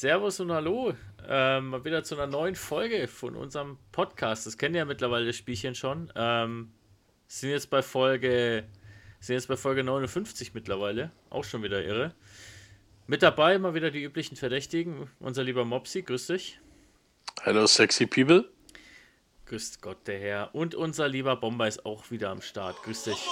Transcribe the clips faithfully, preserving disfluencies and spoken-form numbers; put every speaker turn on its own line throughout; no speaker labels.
Servus und Hallo. Ähm, mal wieder zu einer neuen Folge von unserem Podcast. Das kennen ja mittlerweile das Spielchen schon. Ähm, sind jetzt bei Folge, sind jetzt bei Folge neunundfünfzig mittlerweile. Auch schon wieder irre. Mit dabei mal wieder die üblichen Verdächtigen. Unser lieber Mopsi, grüß dich.
Hello, sexy people.
Grüß Gott, der Herr. Und unser lieber Bomber ist auch wieder am Start. Grüß dich.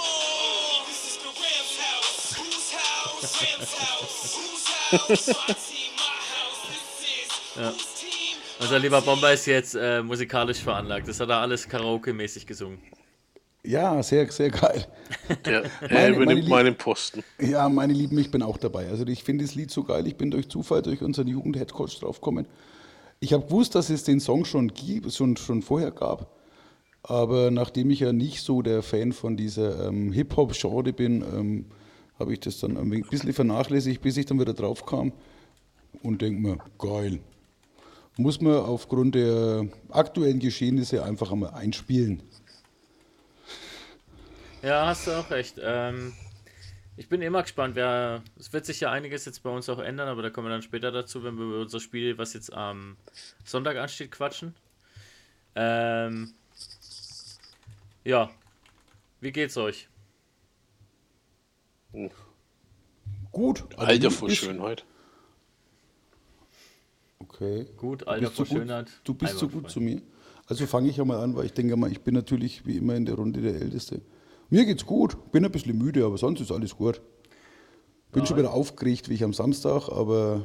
Ja. Unser lieber Bomber ist jetzt äh, musikalisch veranlagt. Das hat er alles Karaoke-mäßig gesungen.
Ja, sehr, sehr geil.
Ja, er
Meine-
übernimmt
meine
meinen Posten.
Ja, meine Lieben, ich bin auch dabei. Also ich finde das Lied so geil. Ich bin durch Zufall, durch unseren Jugend-Headcoach draufgekommen. Ich habe gewusst, dass es den Song schon, gibt, schon, schon vorher gab. Aber nachdem ich ja nicht so der Fan von dieser ähm, Hip-Hop-Genre bin, ähm, habe ich das dann ein wenig- ein bisschen vernachlässigt, bis ich dann wieder drauf kam und denke mir, geil. Muss man aufgrund der aktuellen Geschehnisse einfach einmal einspielen.
Ja, hast du auch recht. Ähm, ich bin immer gespannt. Wer, es wird sich ja einiges jetzt bei uns auch ändern, aber da kommen wir dann später dazu, wenn wir über unser Spiel, was jetzt am Sonntag ansteht, quatschen. Ähm, ja, wie geht's euch?
Gut. also
Alter
mir
vor
ist-
Schönheit.
Okay.
Gut,
Du
Alter
bist so
vor
gut,
Schönheit.
du bist so gut
einwandfrei.
zu mir. Also fange ich einmal an, weil ich denke mal, ich bin natürlich wie immer in der Runde der Älteste. Mir geht's gut, bin ein bisschen müde, aber sonst ist alles gut. Bin
Ja.
schon wieder aufgeregt wie ich am Samstag, aber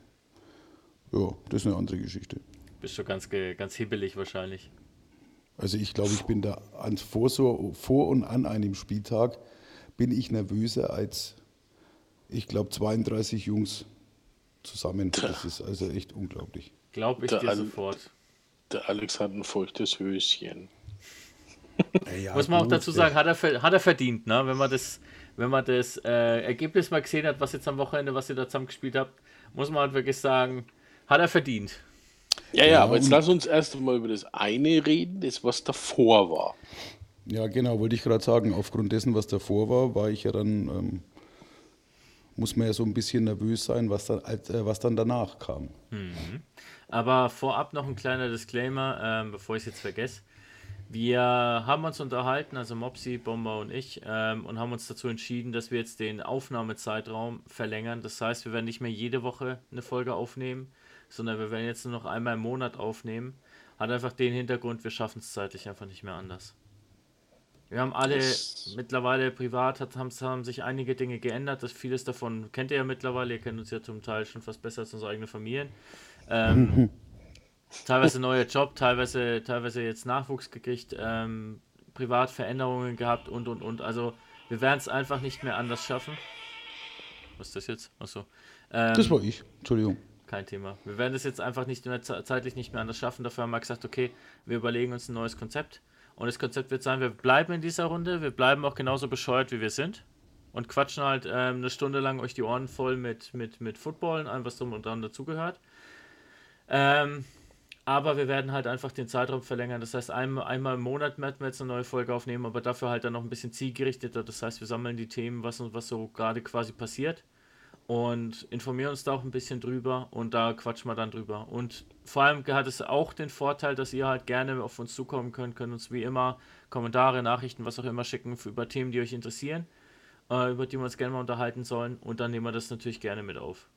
ja, das ist eine andere Geschichte.
Bist schon ganz, ge- ganz hibbelig wahrscheinlich.
Also ich glaube, ich bin da an, vor, so, vor und an einem Spieltag bin ich nervöser als, ich glaube, zweiunddreißig Jungs zusammen. Das ist also echt unglaublich.
Glaub ich
Der
dir
Al-
sofort.
Der Alex hat ein feuchtes Höschen.
Ja,
Muss man auch
gut,
dazu sagen, hat er, ver- hat er verdient, ne? Wenn man das, wenn man das äh, Ergebnis mal gesehen hat, was jetzt am Wochenende, was ihr da zusammen gespielt habt, muss man halt wirklich sagen, hat er verdient.
Ja, ja,
Ja,
aber jetzt
und-
lass uns erst mal über das eine reden, das was davor war.
Ja, genau, wollte ich gerade sagen. Aufgrund dessen, was davor war, war ich ja dann, ähm, muss man ja so ein bisschen nervös sein, was dann, als, äh, was dann danach kam.
Aber vorab noch ein kleiner Disclaimer, ähm, bevor ich es jetzt vergesse. Wir haben uns unterhalten, also Mopsi, Bomber und ich, ähm, und haben uns dazu entschieden, dass wir jetzt den Aufnahmezeitraum verlängern. Das heißt, wir werden nicht mehr jede Woche eine Folge aufnehmen, sondern wir werden jetzt nur noch einmal im Monat aufnehmen. Hat einfach den Hintergrund, wir schaffen es zeitlich einfach nicht mehr anders. Wir haben alle
Das-
mittlerweile privat, hat, haben, haben sich einige Dinge geändert. Das, vieles davon kennt ihr ja mittlerweile. Ihr kennt uns ja zum Teil schon fast besser als unsere eigenen Familien. Ähm, teilweise neuer Job, teilweise, teilweise jetzt Nachwuchs gekriegt, ähm, privat Veränderungen gehabt und und und. Also wir werden es einfach nicht mehr anders schaffen. Was ist das jetzt? Achso. Ähm,
Das war ich, Entschuldigung.
kein Thema. Wir werden es jetzt einfach nicht mehr ze- zeitlich nicht mehr anders schaffen. Dafür haben wir gesagt, okay, wir überlegen uns ein neues Konzept. Und das Konzept wird sein, wir bleiben in dieser Runde, wir bleiben auch genauso bescheuert, wie wir sind. Und quatschen halt ähm, eine Stunde lang euch die Ohren voll mit, mit, mit Football und allem, was drum und dran dazugehört. Ähm, aber wir werden halt einfach den Zeitraum verlängern. Das heißt, einmal, einmal im Monat werden wir jetzt eine neue Folge aufnehmen, aber dafür halt dann noch ein bisschen zielgerichteter. Das heißt, wir sammeln die Themen, was, was so gerade quasi passiert und informieren uns da auch ein bisschen drüber und da quatschen wir dann drüber. Und vor allem hat es auch den Vorteil, dass ihr halt gerne auf uns zukommen könnt, könnt uns wie immer Kommentare, Nachrichten, was auch immer schicken für, über Themen, die euch interessieren, äh, über die wir uns gerne mal unterhalten sollen und dann nehmen wir das natürlich gerne mit auf.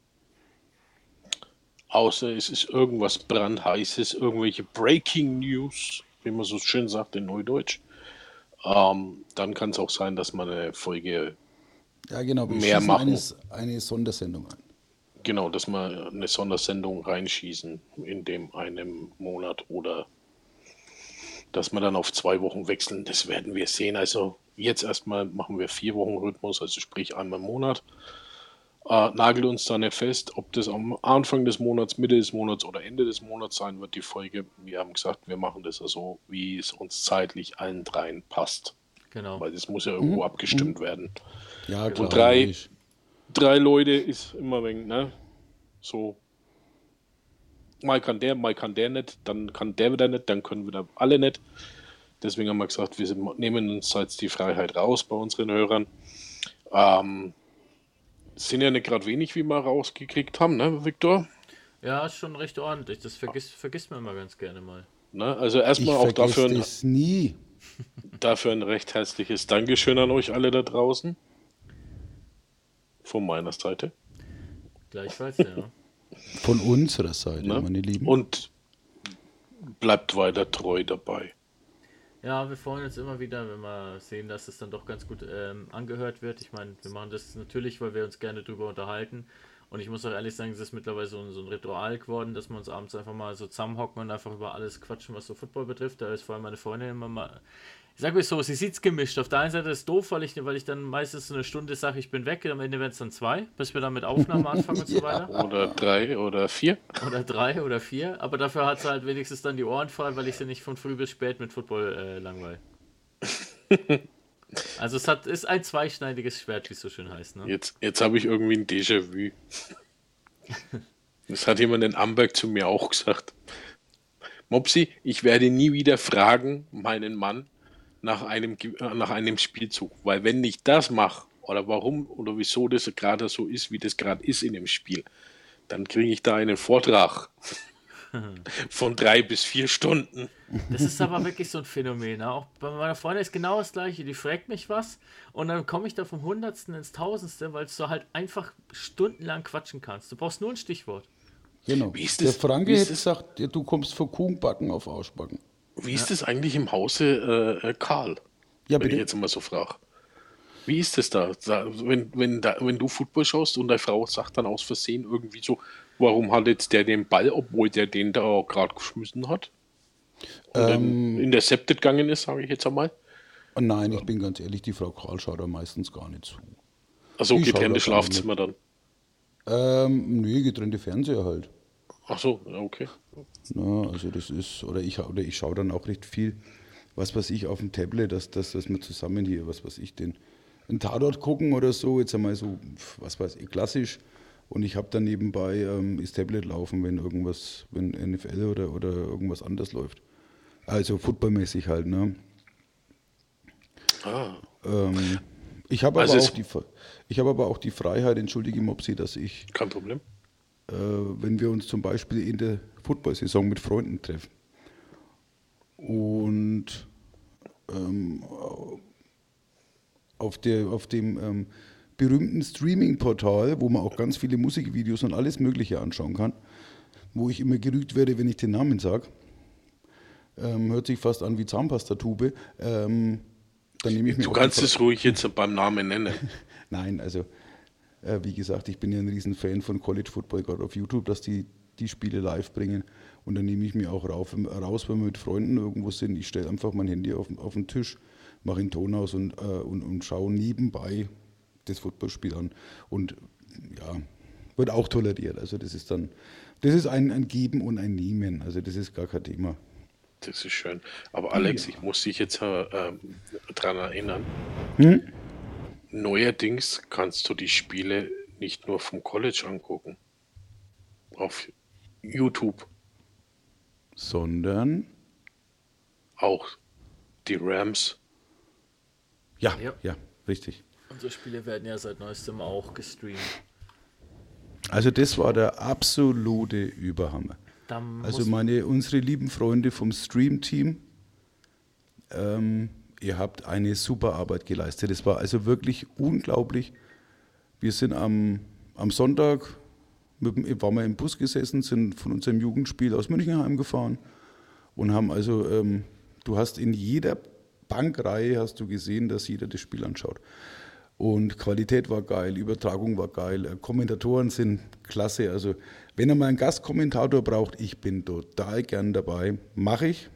Außer es ist irgendwas brandheißes, irgendwelche Breaking News, wie man so schön sagt in Neudeutsch. Ähm, dann kann es auch sein, dass man eine Folge,
Ja, genau, wir
Mehr
schießen
machen.
eine, eine Sondersendung an.
genau, dass wir eine Sondersendung reinschießen in dem einem Monat oder dass wir dann auf zwei Wochen wechseln, das werden wir sehen. Also jetzt erstmal machen wir vier Wochen Rhythmus, also sprich einmal im Monat. Äh, nagelt uns da nicht fest, ob das am Anfang des Monats, Mitte des Monats oder Ende des Monats sein wird, die Folge. Wir haben gesagt, wir machen das also, wie es uns zeitlich allen dreien passt.
Genau.
Weil das muss ja irgendwo abgestimmt werden.
Ja, klar.
drei-
logisch.
Drei Leute ist immer ein wenig, ne? So. Mal kann der, mal kann der nicht, dann kann der wieder nicht, dann können wieder alle nicht. Deswegen haben wir gesagt, wir sind, nehmen uns jetzt die Freiheit raus bei unseren Hörern. Ähm, sind ja nicht gerade wenig, wie wir rausgekriegt haben, ne, Viktor?
Ja, ist schon recht ordentlich. Das vergisst, vergisst man immer ganz gerne mal.
Ne? Also
Ich
erstmal auch
vergesse
dafür ein,
das nie.
dafür ein recht herzliches Dankeschön an euch alle da draußen. Von meiner Seite.
Gleichfalls, ja.
Von unserer Seite,
Ne?
meine Lieben.
Und bleibt weiter treu dabei.
Ja, wir freuen uns immer wieder, wenn wir sehen, dass es dann doch ganz gut ähm, angehört wird. Ich meine, wir machen das natürlich, weil wir uns gerne drüber unterhalten. Und ich muss auch ehrlich sagen, es ist mittlerweile so ein, so ein Ritual geworden, dass wir uns abends einfach mal so zusammenhocken und einfach über alles quatschen, was so Football betrifft. Da ist vor allem meine Freundin immer mal. Ich sag mal so, sie sieht's gemischt. Auf der einen Seite ist es doof, weil ich, weil ich dann meistens so eine Stunde sage, ich bin weg. Am Ende werden es dann zwei, bis wir dann mit Aufnahmen anfangen und so weiter.
Oder drei oder vier.
Oder drei oder vier. Aber dafür hat sie halt wenigstens dann die Ohren frei, weil ich sie nicht von früh bis spät mit Football äh, langweile. Also es hat, ist ein zweischneidiges Schwert, wie es so schön heißt. Ne?
Jetzt, jetzt habe ich irgendwie ein Déjà-vu. Das hat jemand in Amberg zu mir auch gesagt. Mopsi, ich werde nie wieder fragen, meinen Mann, nach einem, Ge- äh, nach einem Spielzug. Weil wenn ich das mache, oder warum oder wieso das gerade so ist, wie das gerade ist in dem Spiel, dann kriege ich da einen Vortrag von drei bis vier Stunden.
Das ist aber wirklich so ein Phänomen. Ne? Auch bei meiner Freundin ist genau das gleiche. Die fragt mich was und dann komme ich da vom Hundertsten ins Tausendste, weil du halt einfach stundenlang quatschen kannst. Du brauchst nur ein Stichwort.
Genau.
Wie ist
Der
das-
Franke
wie ist
hätte
das-
gesagt, ja, du kommst von Kuchenbacken auf Ausbacken.
Wie ist das eigentlich im Hause äh, äh, Karl?
Ja,
Wenn ich
bitte.
jetzt mal so frage. Wie ist das da? Sa- Wenn, wenn, da? wenn du Football schaust und deine Frau sagt dann aus Versehen irgendwie so, warum hat jetzt der den Ball, obwohl der den da gerade geschmissen hat? Und
Ähm,
dann intercepted gegangen ist, sage ich jetzt einmal.
Oh nein, ich bin ganz ehrlich, die Frau Karl schaut da meistens gar nicht zu.
Also
Die schaut
getrennte
da gar nicht
Schlafzimmer dann.
Ähm, nee, getrennte Fernseher halt.
Ach so, ja, okay.
Na, also das ist, oder ich, oder ich schaue dann auch recht viel, was weiß ich, auf dem Tablet, dass, dass, dass wir zusammen hier, was weiß ich, den, einen Tatort gucken oder so, jetzt einmal so, was weiß ich, klassisch. Und ich habe dann nebenbei ähm, das Tablet laufen, wenn irgendwas, wenn N F L oder, oder irgendwas anders läuft. Also footballmäßig halt, ne?
Ah,
Ähm, ich habe
Also
aber,
es-
auch die Fe- ich hab aber auch die Freiheit, entschuldige Mopsi, dass ich,
kein Problem.
äh, wenn wir uns zum Beispiel in der Football-Saison mit Freunden treffen und ähm, auf, der, auf dem ähm, berühmten Streaming-Portal, wo man auch ganz viele Musikvideos und alles Mögliche anschauen kann, wo ich immer gerügt werde, wenn ich den Namen sage, ähm, hört sich fast an wie Zahnpastatube, ähm, dann nehme ich mir
Du
auch die
kannst
Fre-
es ruhig jetzt beim Namen nennen.
Nein, also äh, wie gesagt, ich bin ja ein riesen Fan von College Football, gerade auf YouTube, dass die die Spiele live bringen. Und dann nehme ich mir auch rauf, raus, wenn wir mit Freunden irgendwo sind. Ich stelle einfach mein Handy auf, auf den Tisch, mache den Ton aus und, äh, und, und schaue nebenbei das Footballspiel an. Und ja, wird auch toleriert. Also das ist dann, das ist ein, ein Geben und ein Nehmen. Also das ist gar kein Thema.
Das ist schön. Aber Alex, ich muss dich jetzt äh, ähm, dran erinnern.
Hm?
Neuerdings kannst du die Spiele nicht nur vom College angucken. Auf YouTube.
Sondern,
Auch die Rams.
ja,
Ja.
ja, richtig.
Unsere Spiele werden ja seit neuestem auch gestreamt.
Also das war der absolute Überhammer.
Da
Also
muss-
meine, unsere lieben Freunde vom Stream-Team, ähm, ihr habt eine super Arbeit geleistet. Es war also wirklich unglaublich. Wir sind am, am Sonntag, mit, dem- waren wir im Bus gesessen, sind von unserem Jugendspiel aus München heimgefahren und haben also, ähm, du hast in jeder Bankreihe hast du gesehen, dass jeder das Spiel anschaut. Und Qualität war geil, Übertragung war geil, äh, Kommentatoren sind klasse. Also wenn ihr mal einen Gastkommentator braucht, ich bin total gern dabei. Mache ich,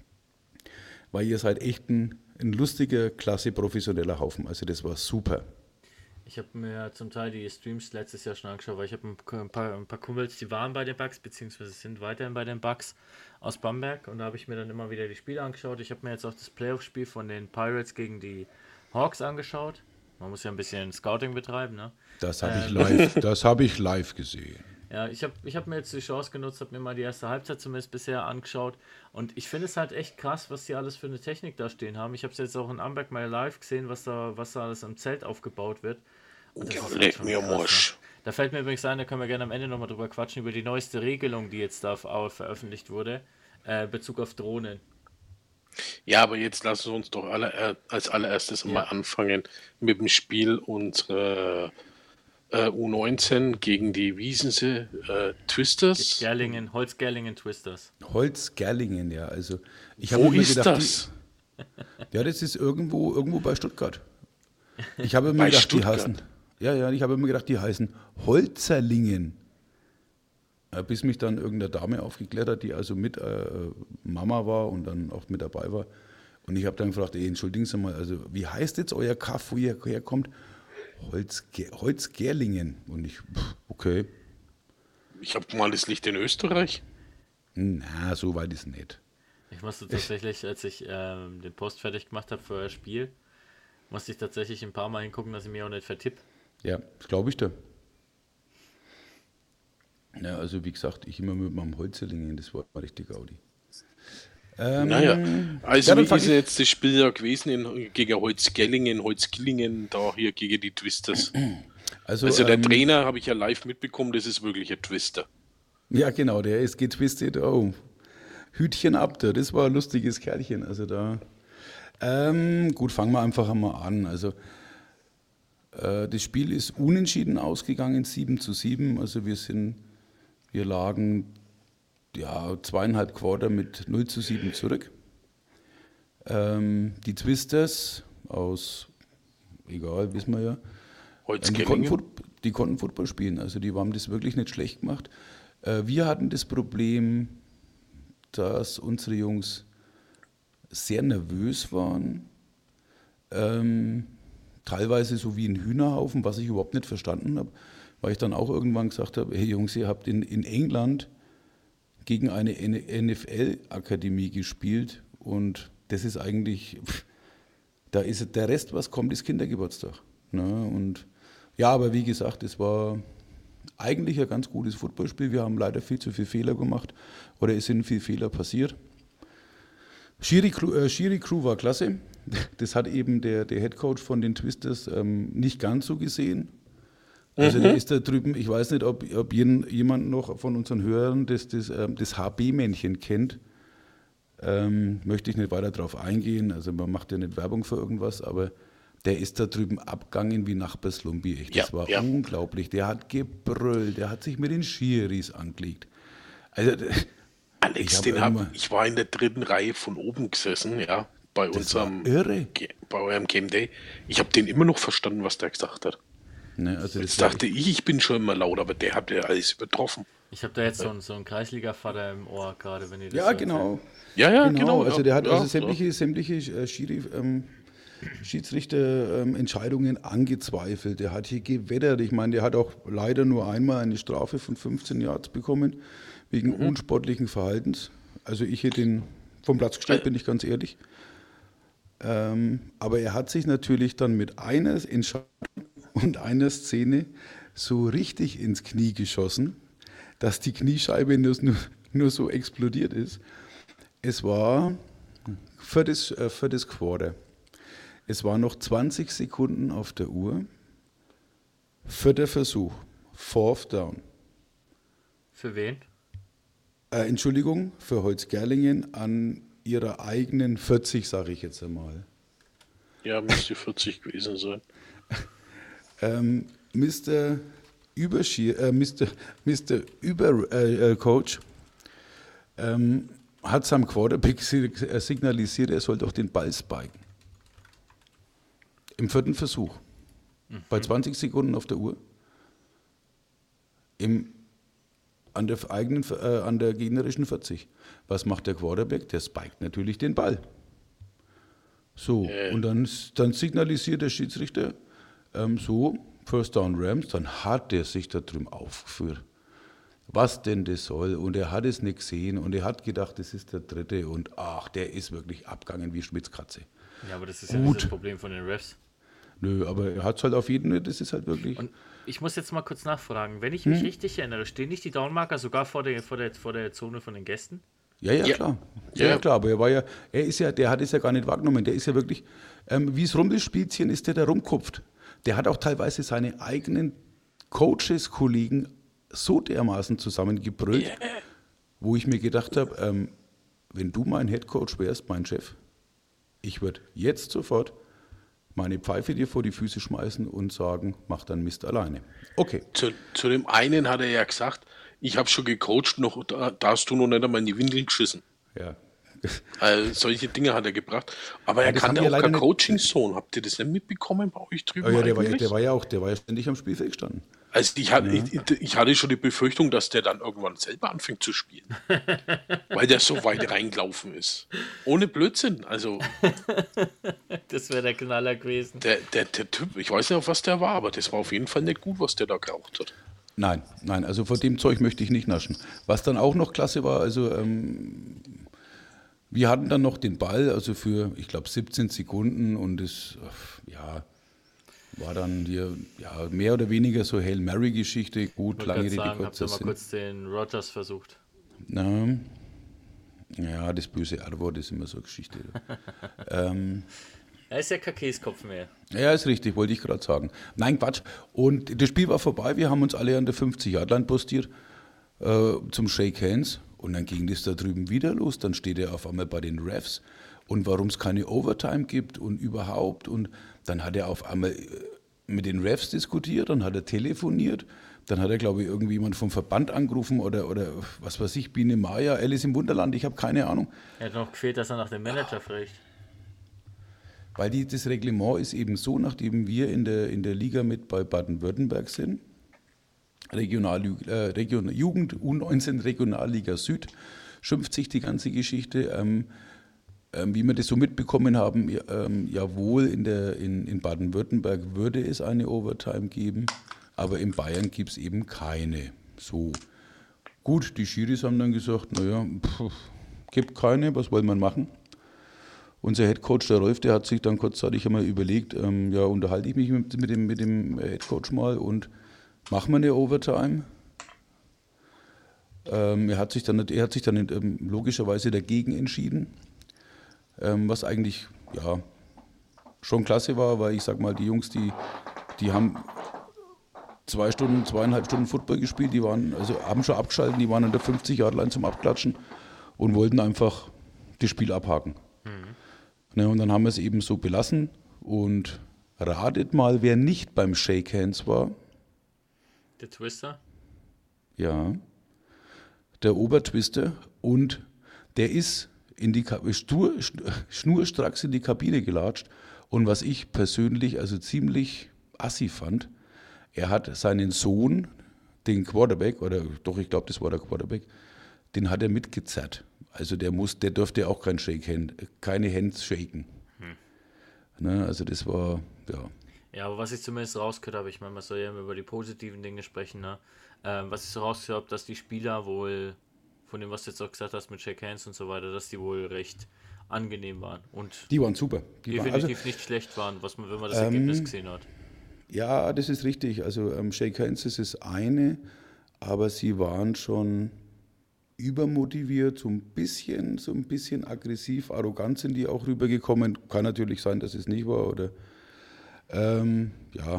weil ihr seid echt ein, ein lustiger, klasse, professioneller Haufen. Also das war super.
Ich habe mir zum Teil die Streams letztes Jahr schon angeschaut, weil ich habe ein, ein, paar, ein paar Kumpels, die waren bei den Bucks, beziehungsweise sind weiterhin bei den Bucks aus Bamberg. Und da habe ich mir dann immer wieder die Spiele angeschaut. Ich habe mir jetzt auch das Playoff-Spiel von den Pirates gegen die Hawks angeschaut. Man muss ja ein bisschen Scouting betreiben, ne?
Das habe ich
Ähm.
live, das habe ich live gesehen.
Ja, ich habe ich hab mir jetzt die Chance genutzt, habe mir mal die erste Halbzeit zumindest bisher angeschaut und ich finde es halt echt krass, was die alles für eine Technik da stehen haben. Ich habe es jetzt auch in Amberg mal live gesehen, was da, was da alles am Zelt aufgebaut wird. Und das
Ja,
ist halt
leck
schon
mir
krass,
Mosch.
ne? Da fällt mir übrigens ein, da können wir gerne am Ende nochmal drüber quatschen, über die neueste Regelung, die jetzt da auf Aue veröffentlicht wurde, äh, Bezug auf Drohnen.
Ja, aber jetzt lassen wir uns doch alle, äh, als allererstes
Ja.
mal anfangen mit dem Spiel unserer äh, U neunzehn gegen die Wiesense äh, Twisters.
Gerlingen, Holzgerlingen Twisters.
Holzgerlingen, ja. Also ich
Wo
habe mir
ist
gedacht,
das?
Die, ja, das ist irgendwo, irgendwo bei Stuttgart. Ich habe mir
Bei
gedacht,
Stuttgart?
die heißen. Ja, ja, ich habe mir gedacht, die heißen Holzerlingen. Ja, bis mich dann irgendeine Dame aufgeklärt hat, die also mit äh, Mama war und dann auch mit dabei war. Und ich habe dann gefragt, ey, entschuldigen Sie mal, also wie heißt jetzt euer Kaff, wo ihr herkommt? Holzge Holzgerlingen. Und ich, pff, okay,
Ich habe mal das Licht in Österreich.
na, so weit ist nicht.
Ich musste tatsächlich, als ich ähm, den Post fertig gemacht habe für euer Spiel, musste ich tatsächlich ein paar Mal hingucken, dass ich mir auch nicht vertipp.
Ja, das glaube ich dir. Ja, also wie gesagt, ich immer mit meinem Holzerlingen, das war richtig Audi. Ähm,
Naja, also
ja, dann
wie
fang
ist
ich-
jetzt das Spiel ja gewesen in, gegen Holzgellingen, Holzkillingen, da hier gegen die Twisters.
Also,
Also der
ähm,
Trainer habe ich ja live mitbekommen, das ist wirklich ein Twister.
Ja, genau, der ist getwistet. Oh, Hütchen ab, da. Das war ein lustiges Kerlchen. Also da. Ähm, gut, fangen wir einfach einmal an. Also äh, das Spiel ist unentschieden ausgegangen, sieben zu sieben. Also wir sind, wir lagen ja zweieinhalb Quarter mit null zu sieben zurück. Ähm, die Twisters aus, egal, wissen wir ja, ähm, die, konnten
Holzgellingen.
Foot, die konnten Football spielen. Also die haben das wirklich nicht schlecht gemacht. Äh, wir hatten das Problem, dass unsere Jungs sehr nervös waren. Ähm, teilweise so wie ein Hühnerhaufen, was ich überhaupt nicht verstanden habe, weil ich dann auch irgendwann gesagt habe, hey Jungs, ihr habt in, in England gegen eine N F L-Akademie gespielt und das ist eigentlich, pff, da ist der Rest, was kommt, ist Kindergeburtstag. Ne? Und ja, aber wie gesagt, es war eigentlich ein ganz gutes Footballspiel. Wir haben leider viel zu viele Fehler gemacht oder es sind viele Fehler passiert. Schiri Crew, äh, Schiri Crew war klasse. Das hat eben der, der Headcoach von den Twisters ähm, nicht ganz so gesehen. Also der ist da drüben, ich weiß nicht, ob, ob jeden, jemand noch von unseren Hörern das, das, ähm, das H B-Männchen kennt. Ähm, möchte ich nicht weiter drauf eingehen. Also man macht ja nicht Werbung für irgendwas, aber der ist da drüben abgegangen wie Nachbarslumbi. Echt. Das
Ja,
war
ja.
unglaublich. Der hat gebrüllt, der hat sich mit den Schiris angelegt. Also
Alex,
Ich hab
den hab,
irgendwann-
ich war in der dritten Reihe von oben gesessen, ja, bei
Das
unserem
war irre.
Ge- bei eurem Game Day. Ich habe den immer noch verstanden, was der gesagt hat.
Ne, also
Jetzt
das war
dachte ich, ich bin schon immer laut, aber der hat ja alles übertroffen.
Ich habe da jetzt so einen, so einen Kreisliga-Vater im Ohr gerade, wenn ihr das
Ja,
so
genau.
Ja, ja,
genau.
genau.
Also
ja,
der hat
ja,
also sämtliche, sämtliche äh, Schiri, ähm, Schiedsrichter-Entscheidungen angezweifelt. Der hat hier gewettert. Ich meine, der hat auch leider nur einmal eine Strafe von fünfzehn Yards bekommen, wegen
Mhm.
unsportlichen Verhaltens. Also ich hätte ihn vom Platz gestellt, bin ich ganz ehrlich. Ähm, aber er hat sich natürlich dann mit einer Entscheidung und einer Szene so richtig ins Knie geschossen, dass die Kniescheibe nur, nur, nur so explodiert ist. Es war für das, äh, für das Quarter. Es waren noch zwanzig Sekunden auf der Uhr. Vierter Versuch. Fourth down.
Für wen?
Äh, Entschuldigung, für Holzgerlingen an ihrer eigenen vierzig, sage ich jetzt einmal.
ja, müsste vierzig gewesen sein.
Ähm, Mister Überschier, äh, Mister Mister Über äh, äh, Coach ähm, hat seinem Quarterback si- äh, signalisiert, er soll doch den Ball spiken. Im vierten Versuch. Bei zwanzig Sekunden auf der Uhr. Im, an, der eigenen, äh, an der gegnerischen vierzig. Was macht der Quarterback? Der spikt natürlich den Ball. So,
Äh.
und dann, dann signalisiert der Schiedsrichter, ähm, so, First Down Rams, dann hat er sich da drüben aufgeführt. Was denn das soll? Und er hat es nicht gesehen und er hat gedacht, das ist der dritte und ach, der ist wirklich abgegangen wie Schmitzkatze.
Ja, aber das ist ja
Gut.
nicht das Problem von den Refs.
Nö, aber er hat es halt auf jeden Fall, das ist halt wirklich.
Und ich muss jetzt mal kurz nachfragen. Wenn ich
Hm?
mich richtig erinnere, stehen nicht die Downmarker sogar vor der, vor der, vor der Zone von den Gästen?
Ja, ja,
Ja.
klar. Ja,
Ja.
ja, klar, aber er war ja, er ist ja, der hat es ja gar nicht wahrgenommen. Der ist ja wirklich, ähm, wie es Rumpelspielchen ist, der da rumkupft. Der hat auch teilweise seine eigenen Coaches, Kollegen so dermaßen zusammengebrüllt, yeah. wo ich mir gedacht habe, ähm, wenn du mein Headcoach wärst, mein Chef, ich würde jetzt sofort meine Pfeife dir vor die Füße schmeißen und sagen, mach dann Mist alleine. Okay.
Zu, zu dem einen hat er ja gesagt, ich habe schon gecoacht, noch, da, da hast du noch nicht einmal in die Windeln geschissen.
Ja.
Also solche Dinge hat er gebracht. Aber
ja,
er kann ja auch kein Coaching-Sohn. Habt ihr das nicht mitbekommen bei euch drüben?
Oh ja, der war, der war ja auch, der war ja ständig am Spielfeld gestanden.
Also ich hatte, ja. ich, ich hatte schon die Befürchtung, dass der dann irgendwann selber anfängt zu spielen. Weil der so weit reingelaufen ist. Ohne Blödsinn. Also.
Das wäre der Knaller gewesen.
Der, der, der Typ, ich weiß nicht, auf was der war, aber das war auf jeden Fall nicht gut, was der da geraucht hat.
Nein, nein, also vor dem Zeug möchte ich nicht naschen. Was dann auch noch klasse war, also ähm, wir hatten dann noch den Ball, also für, ich glaube, siebzehn Sekunden und es, ja, war dann hier ja, mehr oder weniger so Hail Mary-Geschichte. Gut,
ich
lange Rede,
sagen,
kurzer
Sinn. Habt ihr mal kurz den Rodgers versucht?
Na, ja, das böse R-Wort ist immer so eine Geschichte. ähm,
er ist ja kein Käskopf mehr.
Ja, ist richtig, wollte ich gerade sagen. Nein, Quatsch. Und das Spiel war vorbei, wir haben uns alle an der fünfzig-Yard-Line postiert äh, zum Shake Hands. Und dann ging das da drüben wieder los. Dann steht er auf einmal bei den Refs und warum es keine Overtime gibt und überhaupt. Und dann hat er auf einmal mit den Refs diskutiert, dann hat er telefoniert, dann hat er, glaube ich, irgendwie jemand vom Verband angerufen oder, oder was weiß ich, Biene Maya, Alice im Wunderland, ich habe keine Ahnung.
Er hat noch gefehlt, dass er nach dem Manager fragt.
Weil die, das Reglement ist eben so, nachdem wir in der, in der Liga mit bei Baden-Württemberg sind, Regional, äh, Region, Jugend U neunzehn Regionalliga Süd, schimpft sich die ganze Geschichte. Ähm, ähm, wie wir das so mitbekommen haben, ähm, jawohl, in, der, in, in Baden-Württemberg würde es eine Overtime geben, aber in Bayern gibt es eben keine. So. Gut, die Schiris haben dann gesagt, naja, pff, gibt keine, was wollen wir machen? Unser Headcoach, der Rolf, der hat sich dann kurzzeitig einmal überlegt, ähm, ja, unterhalte ich mich mit, mit, dem, mit dem Headcoach mal und machen wir eine Overtime. Ähm, er hat sich dann, er hat sich dann ähm, logischerweise dagegen entschieden, ähm, was eigentlich ja, schon klasse war, weil ich sag mal, die Jungs, die, die haben zwei Stunden, zweieinhalb Stunden Football gespielt, die waren, also haben schon abgeschaltet, die waren an der fünfzig-Yard-Line zum Abklatschen und wollten einfach das Spiel abhaken. Mhm. Ne, und dann haben wir es eben so belassen und ratet mal, wer nicht beim Shake Hands war.
Der Twister?
Ja, der Obertwister und der ist in die Stur, schnurstracks in die Kabine gelatscht und was ich persönlich also ziemlich assi fand, er hat seinen Sohn, den Quarterback, oder doch, ich glaube, das war der Quarterback, den hat er mitgezerrt. Also der muss, der durfte auch kein Shake Hand, keine Hands shaken. Hm. Ne, also das war, ja.
Ja, aber was ich zumindest rausgehört habe, ich meine, man soll ja immer über die positiven Dinge sprechen, ne? Ähm, was ich so rausgehört habe, dass die Spieler wohl, von dem, was du jetzt auch gesagt hast mit Shake Hands und so weiter, dass die wohl recht angenehm waren und
die waren super. Die
definitiv
waren also,
nicht schlecht waren, was man, wenn man das Ergebnis ähm, gesehen hat.
Ja, das ist richtig. Also ähm, Shake Hands ist das eine, aber sie waren schon übermotiviert, so ein bisschen, so ein bisschen aggressiv, arrogant sind die auch rübergekommen. Kann natürlich sein, dass es nicht war oder ähm, ja,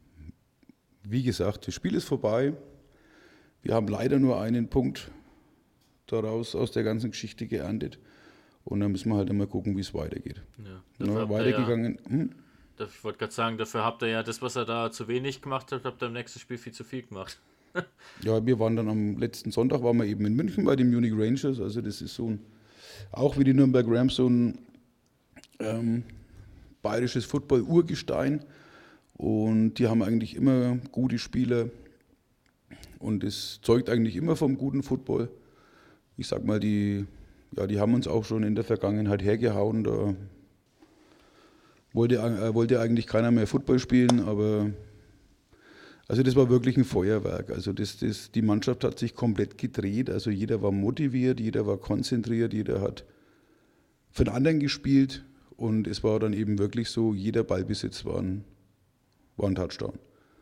wie gesagt, das Spiel ist vorbei. Wir haben leider nur einen Punkt daraus aus der ganzen Geschichte geerntet. Und dann müssen wir halt immer gucken, wie es weitergeht.
Ja,
ja, weitergegangen.
Ja, hm? Ich wollte gerade sagen, dafür habt ihr ja das, was er da zu wenig gemacht hat, habt ihr im nächsten Spiel viel zu viel gemacht.
Ja, wir waren dann am letzten Sonntag, waren wir eben in München bei den Munich Rangers. Also das ist so ein, auch wie die Nürnberg Rams, so ein ähm, bayerisches Football-Urgestein. Und die haben eigentlich immer gute Spieler. Und es zeugt eigentlich immer vom guten Football. Ich sag mal, die, ja, die haben uns auch schon in der Vergangenheit hergehauen. Da wollte, äh, wollte eigentlich keiner mehr Football spielen, aber also das war wirklich ein Feuerwerk. Also das, das, die Mannschaft hat sich komplett gedreht. Also jeder war motiviert, jeder war konzentriert, jeder hat für den anderen gespielt. Und es war dann eben wirklich so, jeder Ballbesitz war ein, war ein Touchdown.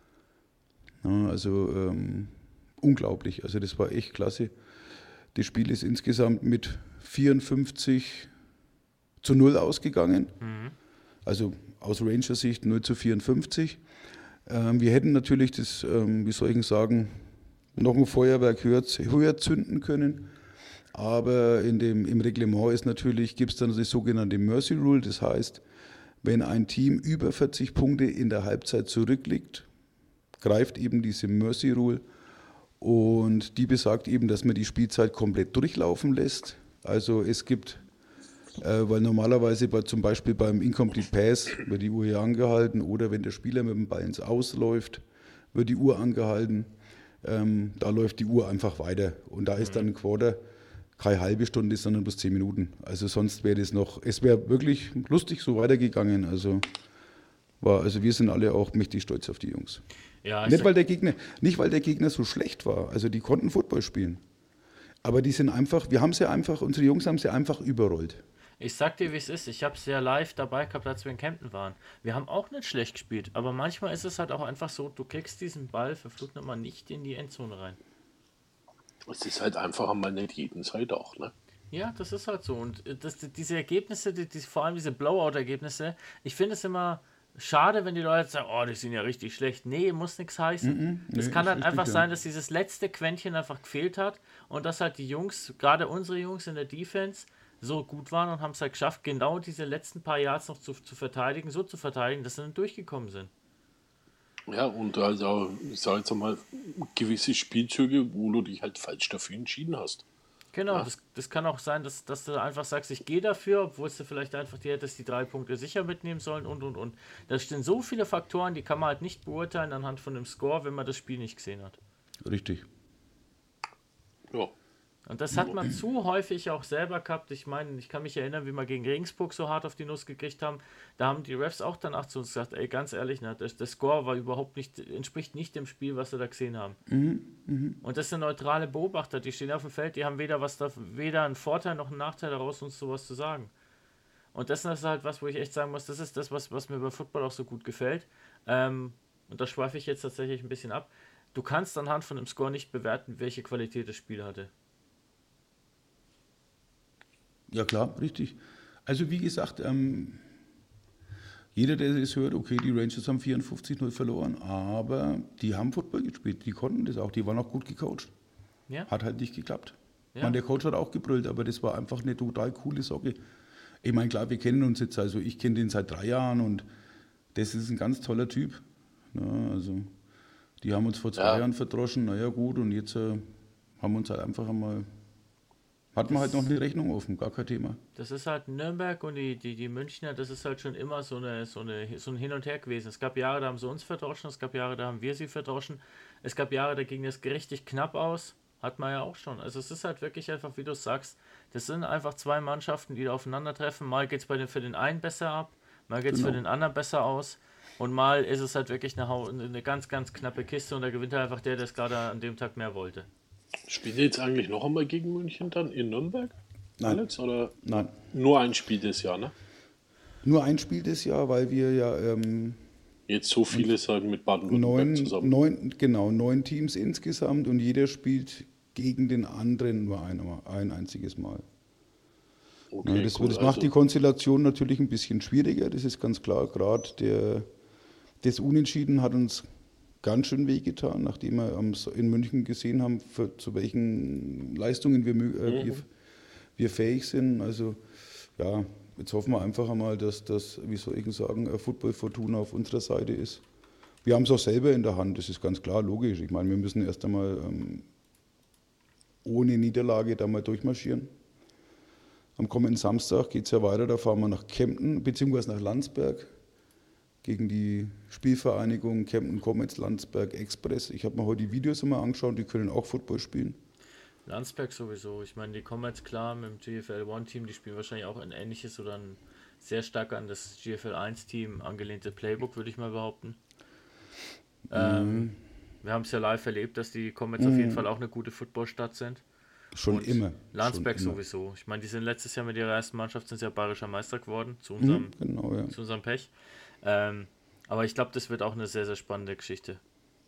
Ja, also ähm, unglaublich. Also das war echt klasse. Das Spiel ist insgesamt mit vierundfünfzig zu null ausgegangen. Mhm. Also aus Rangers Sicht null zu vierundfünfzig. Ähm, wir hätten natürlich das, ähm, wie soll ich sagen, noch ein Feuerwerk höher, höher zünden können. Aber in dem, im Reglement ist natürlich, gibt es dann die sogenannte Mercy Rule. Das heißt, wenn ein Team über vierzig Punkte in der Halbzeit zurückliegt, greift eben diese Mercy Rule. Und die besagt eben, dass man die Spielzeit komplett durchlaufen lässt. Also es gibt, äh, weil normalerweise bei, zum Beispiel beim Incomplete Pass wird die Uhr ja angehalten oder wenn der Spieler mit dem Ball ins Ausläuft, wird die Uhr angehalten. Ähm, da läuft die Uhr einfach weiter. Und da ist dann ein Quarter keine halbe Stunde, sondern bloß zehn Minuten. Also sonst wäre das noch, es wäre wirklich lustig so weitergegangen. Also, war, also wir sind alle auch mächtig stolz auf die Jungs.
Ja,
Nicht weil, der Gegner, nicht, weil der Gegner so schlecht war. Also die konnten Football spielen. Aber die sind einfach, wir haben sie einfach, unsere Jungs haben sie einfach überrollt.
Ich sag dir, wie es ist. Ich habe es ja live dabei gehabt, als wir in Kempten waren. Wir haben auch nicht schlecht gespielt. Aber manchmal ist es halt auch einfach so, du kriegst diesen Ball verflucht nochmal nicht in die Endzone rein.
Es ist halt einfach mal nicht jeden Zeit auch, ne?
Ja, das ist halt so. Und das, diese Ergebnisse, die, die, vor allem diese Blowout-Ergebnisse, ich finde es immer schade, wenn die Leute sagen, oh, die sind ja richtig schlecht. Nee, muss nichts heißen.
Mm-mm,
Es
nee,
kann
ist
halt
richtig,
einfach
ja.
sein, dass dieses letzte Quäntchen einfach gefehlt hat und dass halt die Jungs, gerade unsere Jungs in der Defense, so gut waren und haben es halt geschafft, genau diese letzten paar Yards noch zu, zu verteidigen, so zu verteidigen, dass sie dann durchgekommen sind.
Ja, und also, ich sag jetzt mal, gewisse Spielzüge, wo du dich halt falsch dafür entschieden hast.
Genau,
Ja.
das, das kann auch sein, dass, dass du einfach sagst, ich gehe dafür, obwohl du vielleicht einfach die hättest die drei Punkte sicher mitnehmen sollen und und und. Da stehen so viele Faktoren, die kann man halt nicht beurteilen anhand von dem Score, wenn man das Spiel nicht gesehen hat.
Richtig.
Ja.
Und das hat man zu häufig auch selber gehabt. Ich meine, ich kann mich erinnern, wie wir gegen Regensburg so hart auf die Nuss gekriegt haben. Da haben die Refs auch danach zu uns gesagt, ey, ganz ehrlich, ne, der, der Score war überhaupt nicht, entspricht nicht dem Spiel, was wir da gesehen haben. Und das sind neutrale Beobachter, die stehen auf dem Feld, die haben weder was da, weder einen Vorteil noch einen Nachteil daraus, uns sowas zu sagen. Und das ist halt was, wo ich echt sagen muss, das ist das, was, was mir bei Football auch so gut gefällt. Ähm, und da schweife ich jetzt tatsächlich ein bisschen ab. Du kannst anhand von dem Score nicht bewerten, welche Qualität das Spiel hatte.
Ja klar, richtig. Also wie gesagt, ähm, jeder, der das hört, okay, die Rangers haben vierundfünfzig null verloren, aber die haben Football gespielt, die konnten das auch, die waren auch gut gecoacht.
Ja?
Hat halt nicht geklappt.
Ja.
Ich meine, der Coach hat auch gebrüllt, aber das war einfach eine total coole Socke. Ich meine, klar, wir kennen uns jetzt, also ich kenne den seit drei Jahren und das ist ein ganz toller Typ. Ja, also die haben uns vor zwei
Ja.
Jahren verdroschen, naja gut, und jetzt äh, haben wir uns halt einfach einmal, hatten wir halt noch eine Rechnung offen, gar kein Thema.
Das ist halt Nürnberg und die, die, die Münchner, das ist halt schon immer so, eine, so, eine, so ein Hin und Her gewesen. Es gab Jahre, da haben sie uns verdroschen, es gab Jahre, da haben wir sie verdroschen. Es gab Jahre, da ging es richtig knapp aus, hat man ja auch schon. Also es ist halt wirklich einfach, wie du sagst, das sind einfach zwei Mannschaften, die da aufeinandertreffen. Mal geht es bei den, für den einen besser ab, mal geht es
Genau.
für den anderen besser aus. Und mal ist es halt wirklich eine, Hau- eine ganz, ganz knappe Kiste und da gewinnt halt einfach der, der es gerade an dem Tag mehr wollte.
Spielt ihr jetzt eigentlich noch einmal gegen München dann in Nürnberg?
Nein.
Alex? Oder
Nein.
nur ein Spiel das Jahr, ne?
Nur ein Spiel das Jahr, weil wir ja ähm,
Jetzt so viele sagen mit Baden-Württemberg
neun,
zusammen.
neun, genau, neun Teams insgesamt und jeder spielt gegen den anderen nur ein, ein einziges Mal.
Okay,
Ja, das
cool.
das macht
Also,
die Konstellation natürlich ein bisschen schwieriger, das ist ganz klar. Gerade der, das Unentschieden hat uns ganz schön wehgetan, nachdem wir am, in München gesehen haben, für, zu welchen Leistungen wir, mö- äh, wir, wir fähig sind. Also ja, jetzt hoffen wir einfach einmal, dass das, wie soll ich denn sagen, ein Football Fortuna auf unserer Seite ist. Wir haben es auch selber in der Hand, das ist ganz klar, logisch. Ich meine, wir müssen erst einmal ähm, ohne Niederlage da mal durchmarschieren. Am kommenden Samstag geht es ja weiter, da fahren wir nach Kempten bzw. nach Landsberg gegen die Spielvereinigung Kempten Comets Landsberg Express. Ich habe mir heute die Videos immer angeschaut, die können auch Football spielen.
Landsberg sowieso. Ich meine, die kommen jetzt klar mit dem G F L eins Team, die spielen wahrscheinlich auch ein ähnliches oder ein sehr stark an das G F L eins Team angelehnte Playbook, würde ich mal behaupten. Ähm, wir haben es ja live erlebt, dass die Comets auf jeden Fall auch eine gute Footballstadt sind.
Schon
Und
immer.
Landsberg
schon immer.
sowieso. Ich meine, die sind letztes Jahr mit ihrer ersten Mannschaft sind sie ja bayerischer Meister geworden, zu unserem,
Mhm, genau, ja.
zu unserem Pech. Ähm, aber ich glaube, das wird auch eine sehr, sehr spannende Geschichte.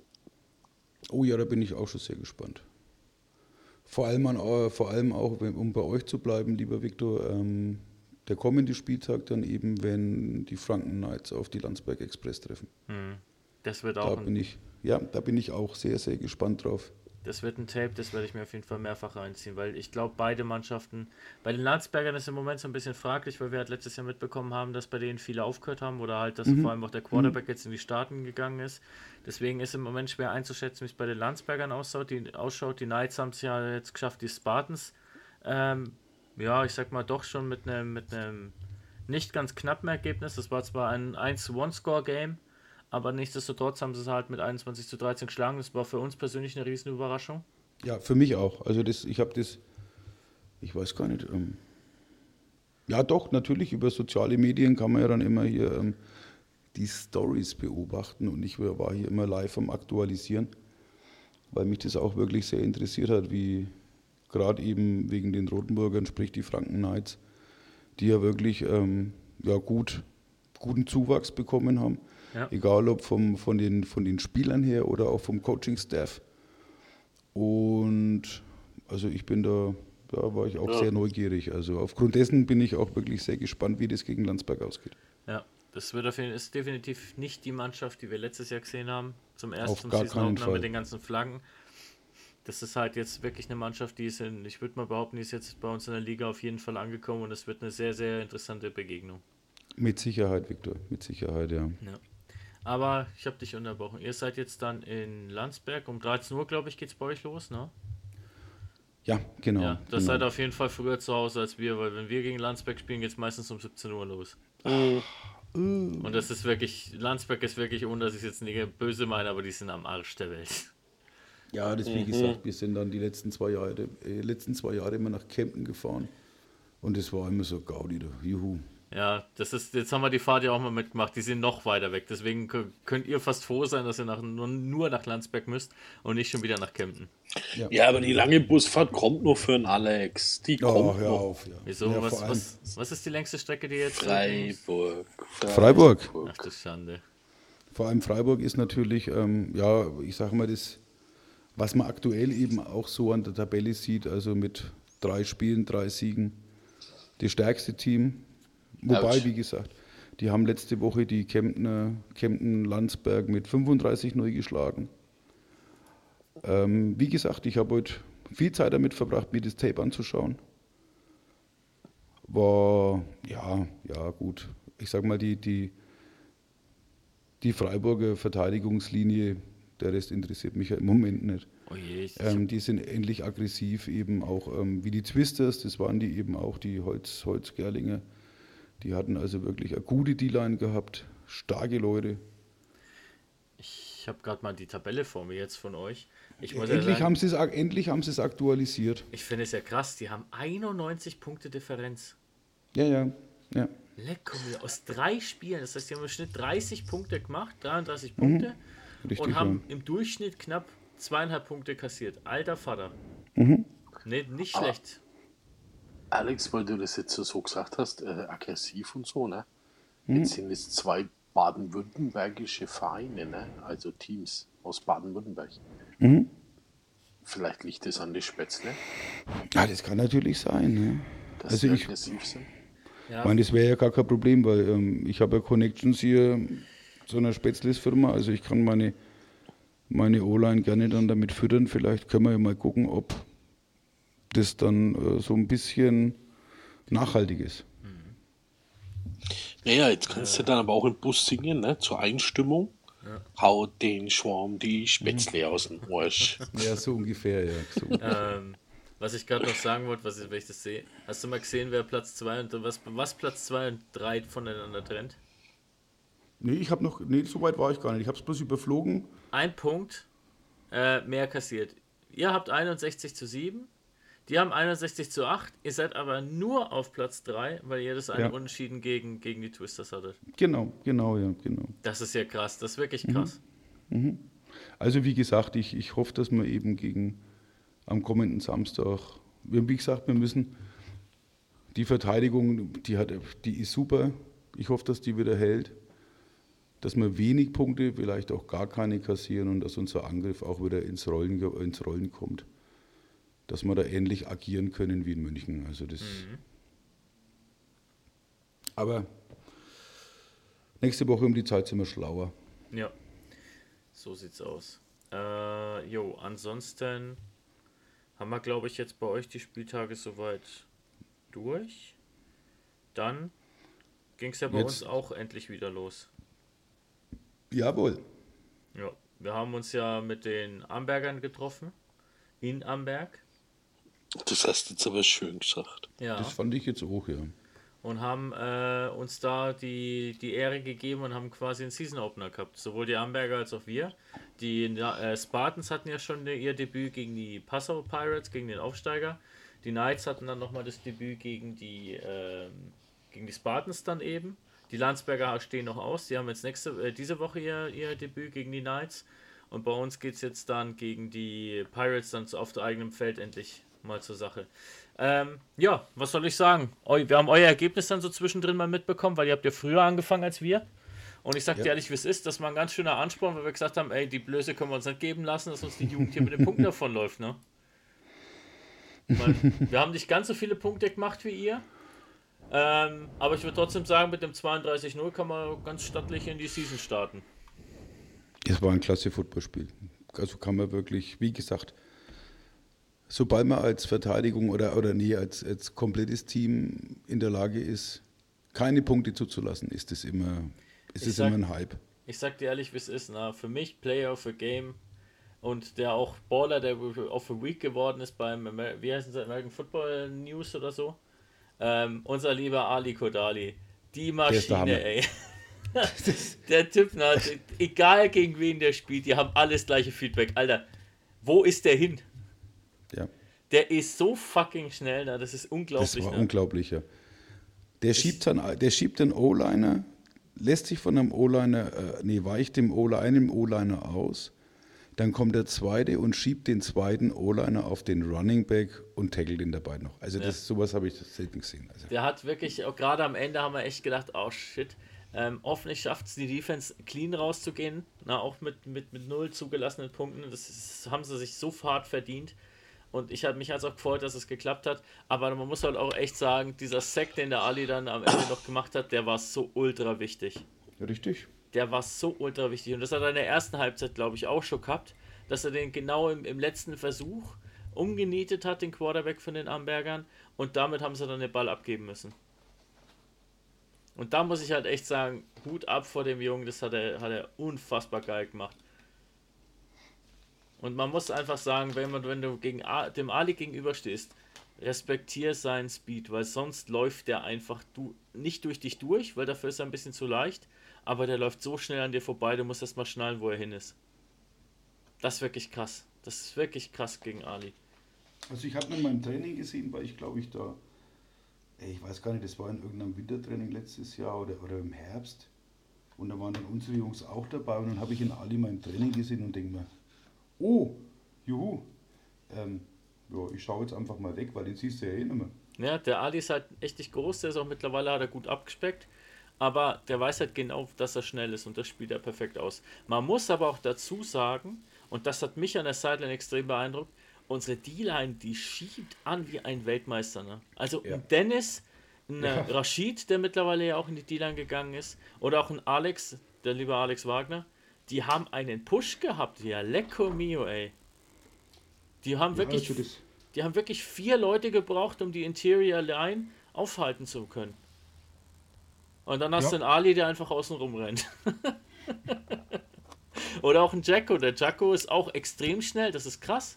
Oh ja, da bin ich auch schon sehr gespannt. Vor allem, an, äh, vor allem auch, wenn- um bei euch zu bleiben, lieber Viktor, ähm, der kommende Spieltag dann eben, wenn die Franken Knights auf die Landsberg Express treffen.
Hm. Das wird
Da
auch
bin
ein,
ich, ja, da bin ich auch sehr, sehr gespannt drauf.
das wird ein Tape, das werde ich mir auf jeden Fall mehrfach reinziehen, weil ich glaube, beide Mannschaften, bei den Landsbergern ist im Moment so ein bisschen fraglich, weil wir halt letztes Jahr mitbekommen haben, dass bei denen viele aufgehört haben oder halt, dass vor
Mhm.
allem auch der
Mhm.
Quarterback jetzt in die Staaten gegangen ist. Deswegen ist im Moment schwer einzuschätzen, wie es bei den Landsbergern ausschaut. Die, ausschaut. Die Knights haben es ja jetzt geschafft, die Spartans, ähm, ja, ich sag mal, doch schon mit einem mit einem nicht ganz knappen Ergebnis. Das war zwar ein eins zu eins Score Game, aber nichtsdestotrotz haben sie es halt mit einundzwanzig zu dreizehn geschlagen. Das war für uns persönlich eine riesen Überraschung.
Ja, für mich auch. Also das, ich habe das, ich weiß gar nicht. Ähm, ja, doch, natürlich, über soziale Medien kann man ja dann immer hier ähm, die Stories beobachten und ich war hier immer live am Aktualisieren, weil mich das auch wirklich sehr interessiert hat, wie gerade eben wegen den Rotenburgern, sprich die Franken Knights, die ja wirklich ähm, ja, gut, guten Zuwachs bekommen haben,
Ja,
egal ob vom, von, den, von den Spielern her oder auch vom Coaching-Staff. Und also ich bin da, da war ich auch
Ja.
sehr neugierig. Also aufgrund dessen bin ich auch wirklich sehr gespannt, wie das gegen Landsberg ausgeht.
ja. Das wird auf jeden, ist definitiv nicht die Mannschaft, die wir letztes Jahr gesehen haben. Zum ersten
Auf
zum
gar
Season
keinen
Opener mit
Fall.
den ganzen Flaggen. Das ist halt jetzt wirklich eine Mannschaft, die ist in, ich würde mal behaupten, die ist jetzt bei uns in der Liga auf jeden Fall angekommen und es wird eine sehr, sehr interessante Begegnung.
Mit Sicherheit, Viktor, mit Sicherheit, ja.
Ja. Aber ich habe dich unterbrochen. Ihr seid jetzt dann in Landsberg. Um dreizehn Uhr, glaube ich, geht es bei euch los, ne?
Ja, genau,
Ja, das
genau.
seid auf jeden Fall früher zu Hause als wir, weil wenn wir gegen Landsberg spielen, geht es meistens um siebzehn Uhr los.
Mhm.
Und das ist wirklich, Landsberg ist wirklich, ohne dass ich jetzt nicht böse meine, aber die sind am Arsch der Welt.
Ja, das wie
Mhm.
gesagt, wir sind dann die letzten zwei Jahre, äh, letzten zwei Jahre immer nach Kempten gefahren und es war immer so Gaudi, da. Juhu.
Ja, das ist, jetzt haben wir die Fahrt ja auch mal mitgemacht, die sind noch weiter weg. Deswegen kö- könnt ihr fast froh sein, dass ihr nach, nur, nur nach Landsberg müsst und nicht schon wieder nach Kempten.
Ja,
Ja, aber die lange Busfahrt kommt nur für einen Alex. Die
oh,
kommt
hör
noch.
auf, ja.
Wieso?
Ja,
was,
vor allem
was, was ist die längste Strecke, die ihr jetzt zurücklegen müsst?
Freiburg.
Freiburg.
Ach du Schande.
Vor allem Freiburg ist natürlich, ähm, ja, ich sage mal, das, was man aktuell eben auch so an der Tabelle sieht, also mit drei Spielen, drei Siegen, das stärkste Team. Wobei,
Autsch.
wie gesagt, die haben letzte Woche die Kemptner, Kempten Landsberg mit fünfunddreißig neu geschlagen. Ähm, wie gesagt, ich habe heute viel Zeit damit verbracht, mir das Tape anzuschauen. War, ja, ja, gut. Ich sag mal, die, die, die Freiburger Verteidigungslinie, der Rest interessiert mich ja im Moment nicht.
Oh je, ich,
Ähm, die sind ähnlich aggressiv, eben auch ähm, wie die Twisters, das waren die eben auch, die Holz, Holzgerlinger. Die hatten also wirklich eine gute D-Line gehabt, starke Leute.
ich habe gerade mal die Tabelle vor mir jetzt von euch. Ich muss ja
Endlich
sagen,
haben sie es, ak- endlich haben sie es aktualisiert.
ich finde es ja krass, die haben einundneunzig Punkte Differenz.
Ja, ja, ja.
Leck mir, aus drei Spielen, das heißt, die haben im Schnitt dreißig Punkte gemacht, dreiunddreißig Punkte
Richtig,
und haben
ja.
im Durchschnitt knapp zweieinhalb Punkte kassiert. Alter Vater.
Mhm.
Nee, nicht
Aber-
schlecht.
Alex, weil du das jetzt so gesagt hast, äh, aggressiv und so, ne?
Mhm.
Jetzt sind es zwei baden-württembergische Vereine, ne? Also Teams aus Baden-Württemberg.
Mhm.
Vielleicht liegt es an die Spätzle,
Ja, das kann natürlich sein. Ne?
dass
Also
sie
ich
aggressiv sind.
Ja,
meine, das wäre ja gar kein Problem, weil ähm, ich habe ja Connections hier zu einer Spätzles-Firma, also ich kann meine, meine O-Line gerne dann damit füttern. Vielleicht können wir ja mal gucken, ob das dann äh, so ein bisschen nachhaltig ist.
Naja, jetzt kannst du dann aber auch im Bus singen, ne? Zur Einstimmung. Haut den Schwarm die Spätzle aus dem Arsch.
Ja, so ungefähr, ja. So.
ähm, was ich gerade noch sagen wollte, was ich, wenn ich das sehe, hast du mal gesehen, wer Platz zwei und was, was Platz zwei und drei voneinander trennt?
Nee, ich habe noch, nee, so weit war ich gar nicht. Ich habe es bloß überflogen.
Ein Punkt äh, mehr kassiert. Ihr habt einundsechzig zu sieben, die haben einundsechzig zu acht, ihr seid aber nur auf Platz drei, weil ihr das eine
Ja.
Unentschieden gegen, gegen die Twisters hattet.
Genau, genau, ja, genau.
Das ist ja krass, das ist wirklich krass.
Also wie gesagt, ich, ich hoffe, dass wir eben gegen am kommenden Samstag, wir- wie gesagt, wir müssen die Verteidigung, die hat, die ist super. Ich hoffe, dass die wieder hält, dass wir wenig Punkte, vielleicht auch gar keine kassieren und dass unser Angriff auch wieder ins Rollen, ge- ins Rollen kommt. Dass wir da ähnlich agieren können wie in München. Also das. Aber nächste Woche um die Zeit sind wir schlauer.
Ja. So sieht's aus. Äh, jo, ansonsten haben wir, glaube ich, jetzt bei euch die Spieltage soweit durch. Dann ging es ja bei
Jetzt-
uns auch endlich wieder los.
Jawohl.
Ja, wir haben uns ja mit den Ambergern getroffen. In Amberg.
Das hast du jetzt aber schön gesagt.
Ja.
Das fand ich jetzt auch, ja.
Und haben äh, uns da die, die Ehre gegeben und haben quasi einen Season Opener gehabt. Sowohl die Amberger als auch wir. Die äh, Spartans hatten ja schon ihr Debüt gegen die Passau Pirates, gegen den Aufsteiger. Die Knights hatten dann nochmal das Debüt gegen die, äh, gegen die Spartans dann eben. Die Landsberger stehen noch aus. Die haben jetzt nächste, äh, diese Woche ihr, ihr Debüt gegen die Knights. Und bei uns geht es jetzt dann gegen die Pirates dann auf der eigenen Feld endlich mal zur Sache. Ähm, ja, was soll ich sagen? Eu- Wir haben euer Ergebnis dann so zwischendrin mal mitbekommen, weil ihr habt ja früher angefangen als wir. Und ich sag dir
Ja.
ehrlich, wie es ist, das war ein ganz schöner Ansporn, weil wir gesagt haben, ey, die Blöße können wir uns nicht geben lassen, dass uns die Jugend hier mit den Punkten davonläuft, ne? Weil wir haben nicht ganz so viele Punkte gemacht wie ihr. Ähm, aber ich würde trotzdem sagen, mit dem zweiunddreißig null kann man ganz stattlich in die Season starten.
Es war ein klasse Footballspiel. Also kann man wirklich, wie gesagt, sobald man als Verteidigung oder, oder nee, als, als komplettes Team in der Lage ist, keine Punkte zuzulassen, ist es immer, ist
Ich
es
sag-
immer ein Hype.
Ich sag dir ehrlich, wie es ist. Na, für mich Player of the Game und der auch Baller, der of the Week geworden ist beim, Amer- wie heißt es, American Football News oder so. Ähm, unser lieber Ali Kodali. Die
der
Maschine,
Hammer.
ey. Der Typ, na, egal gegen wen der spielt, die haben alles gleiche Feedback. Alter, wo ist der hin?
Ja,
Der ist so fucking schnell, na, das ist
das
unglaublich.
war
Ne?
unglaublich. Ja. Der schiebt dann, der schiebt den O-Liner, lässt sich von einem O-Liner, äh, nee, weicht dem O-Liner, einem O-Liner aus. Dann kommt der zweite und schiebt den zweiten O-Liner auf den Running Back und tackelt ihn dabei noch. Also das, sowas habe ich selten gesehen. Also,
Der hat wirklich, auch gerade am Ende haben wir echt gedacht, oh shit, ähm, hoffentlich schafft es die Defense clean rauszugehen, na, auch mit, mit, mit null zugelassenen Punkten, das ist, haben sie sich so hart verdient und ich habe mich halt auch gefreut, dass es geklappt hat, aber man muss halt auch echt sagen, dieser Sack, den der Ali dann am Ende noch gemacht hat, der war so ultra wichtig.
richtig.
Der war so ultra wichtig und das hat er in der ersten Halbzeit, glaube ich, auch schon gehabt, dass er den genau im, im letzten Versuch umgenietet hat, den Quarterback von den Ambergern, und damit haben sie dann den Ball abgeben müssen. Und da muss ich halt echt sagen, Hut ab vor dem Jungen, das hat er, hat er unfassbar geil gemacht. Und man muss einfach sagen, wenn, man, wenn du gegen A, dem Ali gegenüberstehst, respektier seinen Speed, weil sonst läuft der einfach du, nicht durch dich durch, weil dafür ist er ein bisschen zu leicht, aber der läuft so schnell an dir vorbei, du musst erst mal schnallen, wo er hin ist. Das ist wirklich krass. Das ist wirklich krass gegen Ali.
Also ich habe ihn mal im Training gesehen, weil ich glaube ich da, ey, ich weiß gar nicht, das war in irgendeinem Wintertraining letztes Jahr oder, oder im Herbst. Und da waren dann unsere Jungs auch dabei und dann habe ich ihn Ali mal im Training gesehen und denke mir, oh, juhu, ähm, ja, ich schaue jetzt einfach mal weg, weil den siehst du ja eh nicht mehr.
Ja, der Ali ist halt echt nicht groß, der ist auch mittlerweile, hat er gut abgespeckt, aber der weiß halt genau, dass er schnell ist und das spielt er perfekt aus. Man muss aber auch dazu sagen, und das hat mich an der Sideline extrem beeindruckt, unsere D-Line, die schiebt an wie ein Weltmeister. Ne? Also
Ja.
ein Dennis, ein
Ja.
Rashid, der mittlerweile ja auch in die D-Line gegangen ist, oder auch ein Alex, der liebe Alex Wagner, die haben einen Push gehabt, ja, lecco mio, ey. Die haben
Ja,
wirklich...
also das,
Die haben wirklich vier Leute gebraucht, um die Interior Line aufhalten zu können. Und dann hast
Ja.
du einen Ali, der einfach außen rum rennt. Oder auch ein Jacko. Der Jacko ist auch extrem schnell, das ist krass.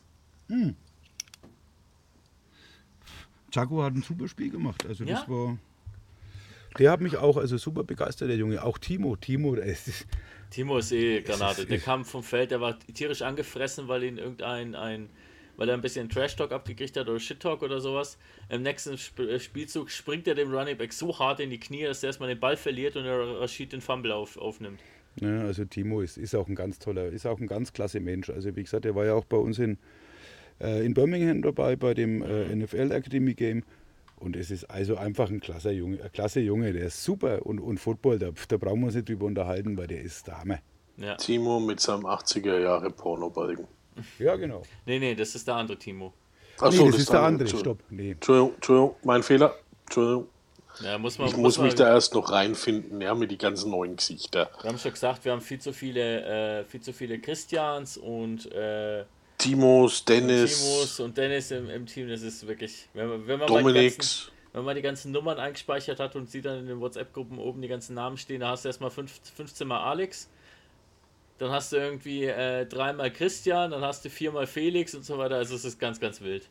Chaco hat ein super Spiel gemacht. Also das
Ja.
war. Der hat mich auch also super begeistert, der Junge. Auch Timo. Timo, es ist,
Timo ist eh Granate.
ist-
Der kam vom Feld, der war tierisch angefressen, weil ihn irgendein ein, weil er ein bisschen Trash-Talk abgekriegt hat oder Shit-Talk oder sowas. Im nächsten Sp äh, Spielzug springt er dem Running Back so hart in die Knie, dass er erstmal den Ball verliert und der Rashid den Fumble auf, aufnimmt.
ja, also Timo ist, ist auch ein ganz toller, ist auch ein ganz klasse Mensch. Also wie gesagt, der war ja auch bei uns in, äh, in Birmingham dabei bei dem äh, N F L Academy Game. Und es ist also einfach ein klasse Junge, ein klasse Junge, der ist super. Und, und Football, da, da brauchen wir uns nicht drüber unterhalten, weil der ist der Hammer.
Ja.
Timo mit seinem achtziger Jahre Pornobalken.
Ja, genau.
Nee, nee, das ist der andere Timo.
Ach
Nee,
so,
das ist der andere.
Entschuldigung.
Stopp. Nee.
Entschuldigung, Entschuldigung, mein Fehler. Entschuldigung.
Ja, muss man,
Ich
muss
muss mich
man,
da erst noch reinfinden, ja, mit die ganzen neuen Gesichter.
wir haben schon gesagt, wir haben viel zu viele, äh, viel zu viele Christians und, äh,
Timos,
und
Dennis,
Timos und Dennis im, im Team. Das ist wirklich, wenn man, wenn man mal die ganzen,
Dominiks.
wenn man die ganzen Nummern eingespeichert hat und sieht dann in den WhatsApp-Gruppen oben die ganzen Namen stehen, da hast du erstmal fünf, fünfzehn Mal Alex, dann hast du irgendwie äh, dreimal Christian, dann hast du viermal Felix und so weiter. Also es ist ganz, ganz wild.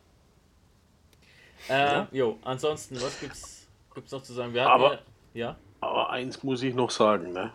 Äh,
Ja.
jo, ansonsten, was gibt's, gibt's noch zu sagen? Wir hatten ja,
Aber,
ja,
aber eins muss ich noch sagen, ne?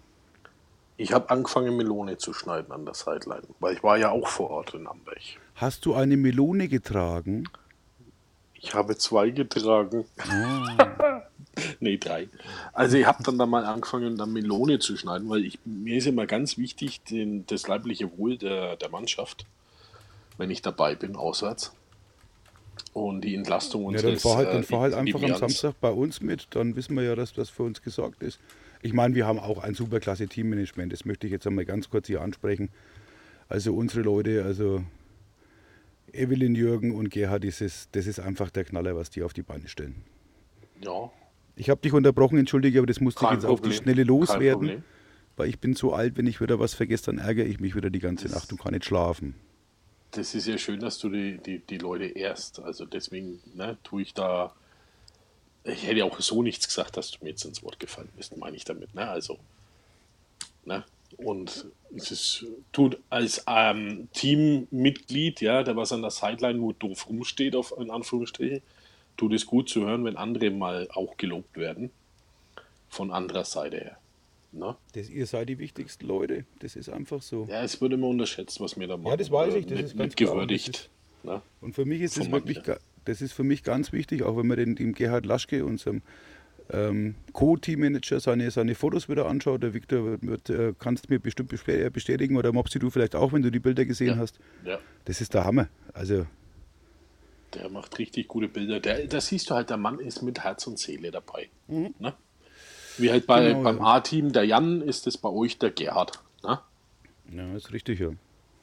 Ich habe angefangen, Melone zu schneiden an der Sideline, weil ich war ja auch vor Ort in Amberg.
Hast du eine Melone getragen?
Ich habe zwei getragen.
Ah.
Nee, drei. Also ich habe dann da mal angefangen, dann Melone zu schneiden, weil ich, mir ist immer ganz wichtig, den, das leibliche Wohl der, der Mannschaft, wenn ich dabei bin, auswärts. Und die Entlastung
Ja,
unseres
dann fahr halt, dann
äh,
fahr halt einfach am
Indians.
Samstag bei uns mit, dann wissen wir ja, dass das für uns gesorgt ist. Ich meine, wir haben auch ein super klasse Teammanagement, das möchte ich jetzt einmal ganz kurz hier ansprechen. Also unsere Leute, also Evelyn, Jürgen und Gerhard, das ist, das ist einfach der Knaller, was die auf die Beine stellen.
Ja,
Ich habe dich unterbrochen, entschuldige, aber das musste ich
kein
jetzt auf die
Problem.
Schnelle
Kein
loswerden,
Problem.
weil ich bin so alt, wenn ich wieder was vergesse, dann ärgere ich mich wieder die ganze Nacht und kann nicht schlafen.
Das ist ja schön, dass du die, die, die Leute ehrst. Also deswegen ne, tue ich da. Ich hätte auch so nichts gesagt, dass du mir jetzt ins Wort gefallen bist, meine ich damit. Ne? Also, ne? Und es ist, tut als ähm, Teammitglied, ja, der was an der Sideline nur doof rumsteht, auf, in Anführungsstrichen, tut es gut zu hören, wenn andere mal auch gelobt werden. Von anderer Seite her. Ne?
Das, ihr seid die wichtigsten Leute, das ist einfach so.
Ja, es wird immer unterschätzt, was wir da machen.
Ja, das weiß
Äh,
ich, das
mit,
ist ganz
mit
klar.
gewürdigt. Ne?
Und für mich ist
Von
es wirklich,
manchen.
ga- das ist für mich ganz wichtig, auch wenn man den, dem Gerhard Laschke, unserem ähm, Co-Teammanager, seine, seine Fotos wieder anschaut. Der Viktor wird, wird, äh, kannst mir bestimmt bespä- bestätigen oder Mopsi, du vielleicht auch, wenn du die Bilder gesehen
Ja.
hast.
Ja.
Das ist der Hammer. Also
Der macht richtig gute Bilder. Der, da siehst du halt, der Mann ist mit Herz und Seele dabei. Ne? Wie halt bei,
Genau,
beim
ja.
A-Team der Jan ist es bei euch der Gerhard. Ne?
ja, ist richtig, ja.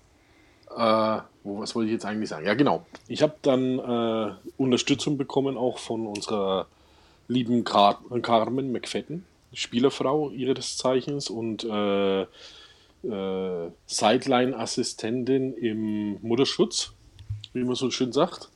Äh, wo, was wollte ich jetzt eigentlich sagen? Ja, genau. Ich habe dann äh, Unterstützung bekommen auch von unserer lieben Car Carmen McFadden, Spielerfrau ihres Zeichens und äh, äh, Sideline-Assistentin im Mutterschutz, wie man so schön sagt.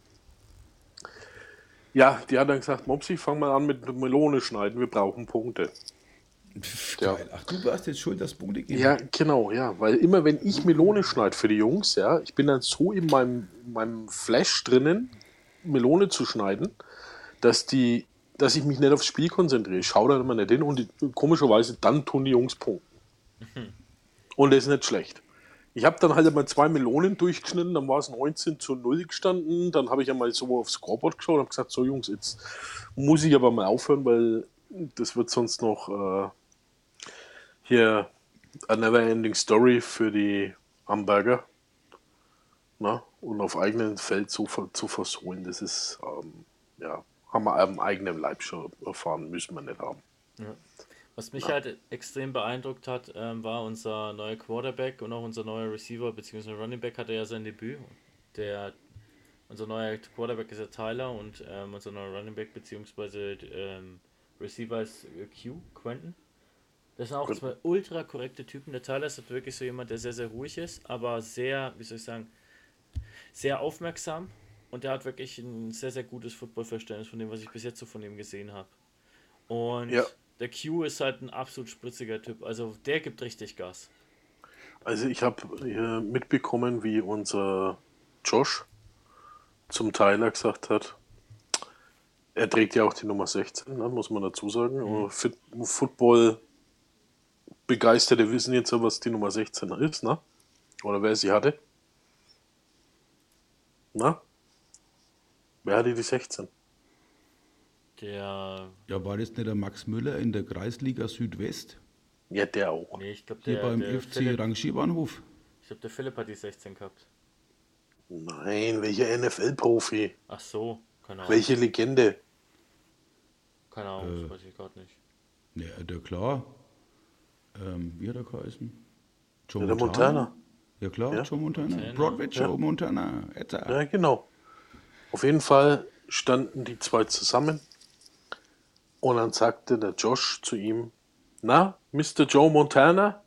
Ja, die hat dann gesagt, Mopsi, fang mal an mit Melone schneiden, wir brauchen Punkte. Ja.
Geil. Ach, du warst jetzt schuld, dass Punkte geben.
Ja, genau, ja, weil immer wenn ich Melone schneide für die Jungs, ja, ich bin dann so in meinem, meinem Flash drinnen, Melone zu schneiden, dass die, dass ich mich nicht aufs Spiel konzentriere. Ich schaue dann immer nicht hin und die, komischerweise dann tun die Jungs punkten. Und das ist nicht schlecht. Ich habe dann halt einmal zwei Melonen durchgeschnitten, dann war es neunzehn zu null gestanden, dann habe ich einmal so aufs Scoreboard geschaut und habe gesagt, so Jungs, jetzt muss ich aber mal aufhören, weil das wird sonst noch äh, hier a never-ending Story für die Hamburger. Na? Und auf eigenem Feld zu, ver- zu versohlen, das ist, ähm, ja, haben wir am eigenen Leib schon erfahren, müssen wir nicht haben.
Ja. Was mich halt extrem beeindruckt hat, ähm, war unser neuer Quarterback und auch unser neuer Receiver bzw. Running Back hatte ja sein Debüt. Der, unser neuer Quarterback ist ja Tyler und ähm, unser neuer Running Back bzw. Ähm, Receiver ist äh, Q, Quentin. Das sind auch
Quentin.
zwei ultra korrekte Typen. Der Tyler ist halt wirklich so jemand, der sehr, sehr ruhig ist, aber sehr, wie soll ich sagen, sehr aufmerksam. Und der hat wirklich ein sehr, sehr gutes Footballverständnis von dem, was ich bis jetzt so von ihm gesehen habe. Und
Ja.
der Q ist halt ein absolut spritziger Typ. Also der gibt richtig Gas.
Also ich habe äh, mitbekommen, wie unser Josh zum Tyler gesagt hat, er trägt ja auch die Nummer sechzehn, ne, muss man dazu sagen. Mhm. Fit Football Begeisterte wissen jetzt ja, was die Nummer sechzehn ist, ne? Oder wer sie hatte. Na? Wer hatte die sechzehn?
Der.
Ja, war das nicht der Max Müller in der Kreisliga Südwest?
Ja, der auch.
Nee, ich glaube
Hier
der.
beim
der
F C
Philipp,
Rangierbahnhof.
ich glaube der Philipp hat die sechzehn gehabt.
Nein, welcher N F L-Profi?
Ach so, keine Ahnung.
Welche Legende?
Keine Ahnung,
Äh.
das weiß ich gerade nicht.
Ja, der klar. Ähm, wie hat er geheißen? Joe
Ja, der Montana.
Ja klar,
Ja.
Joe Montana.
Montana.
Broadway Joe
Ja.
Montana. Etwa.
Ja, genau. Auf jeden Fall standen die zwei zusammen. Und dann sagte der Josh zu ihm, na, Mister Joe Montana?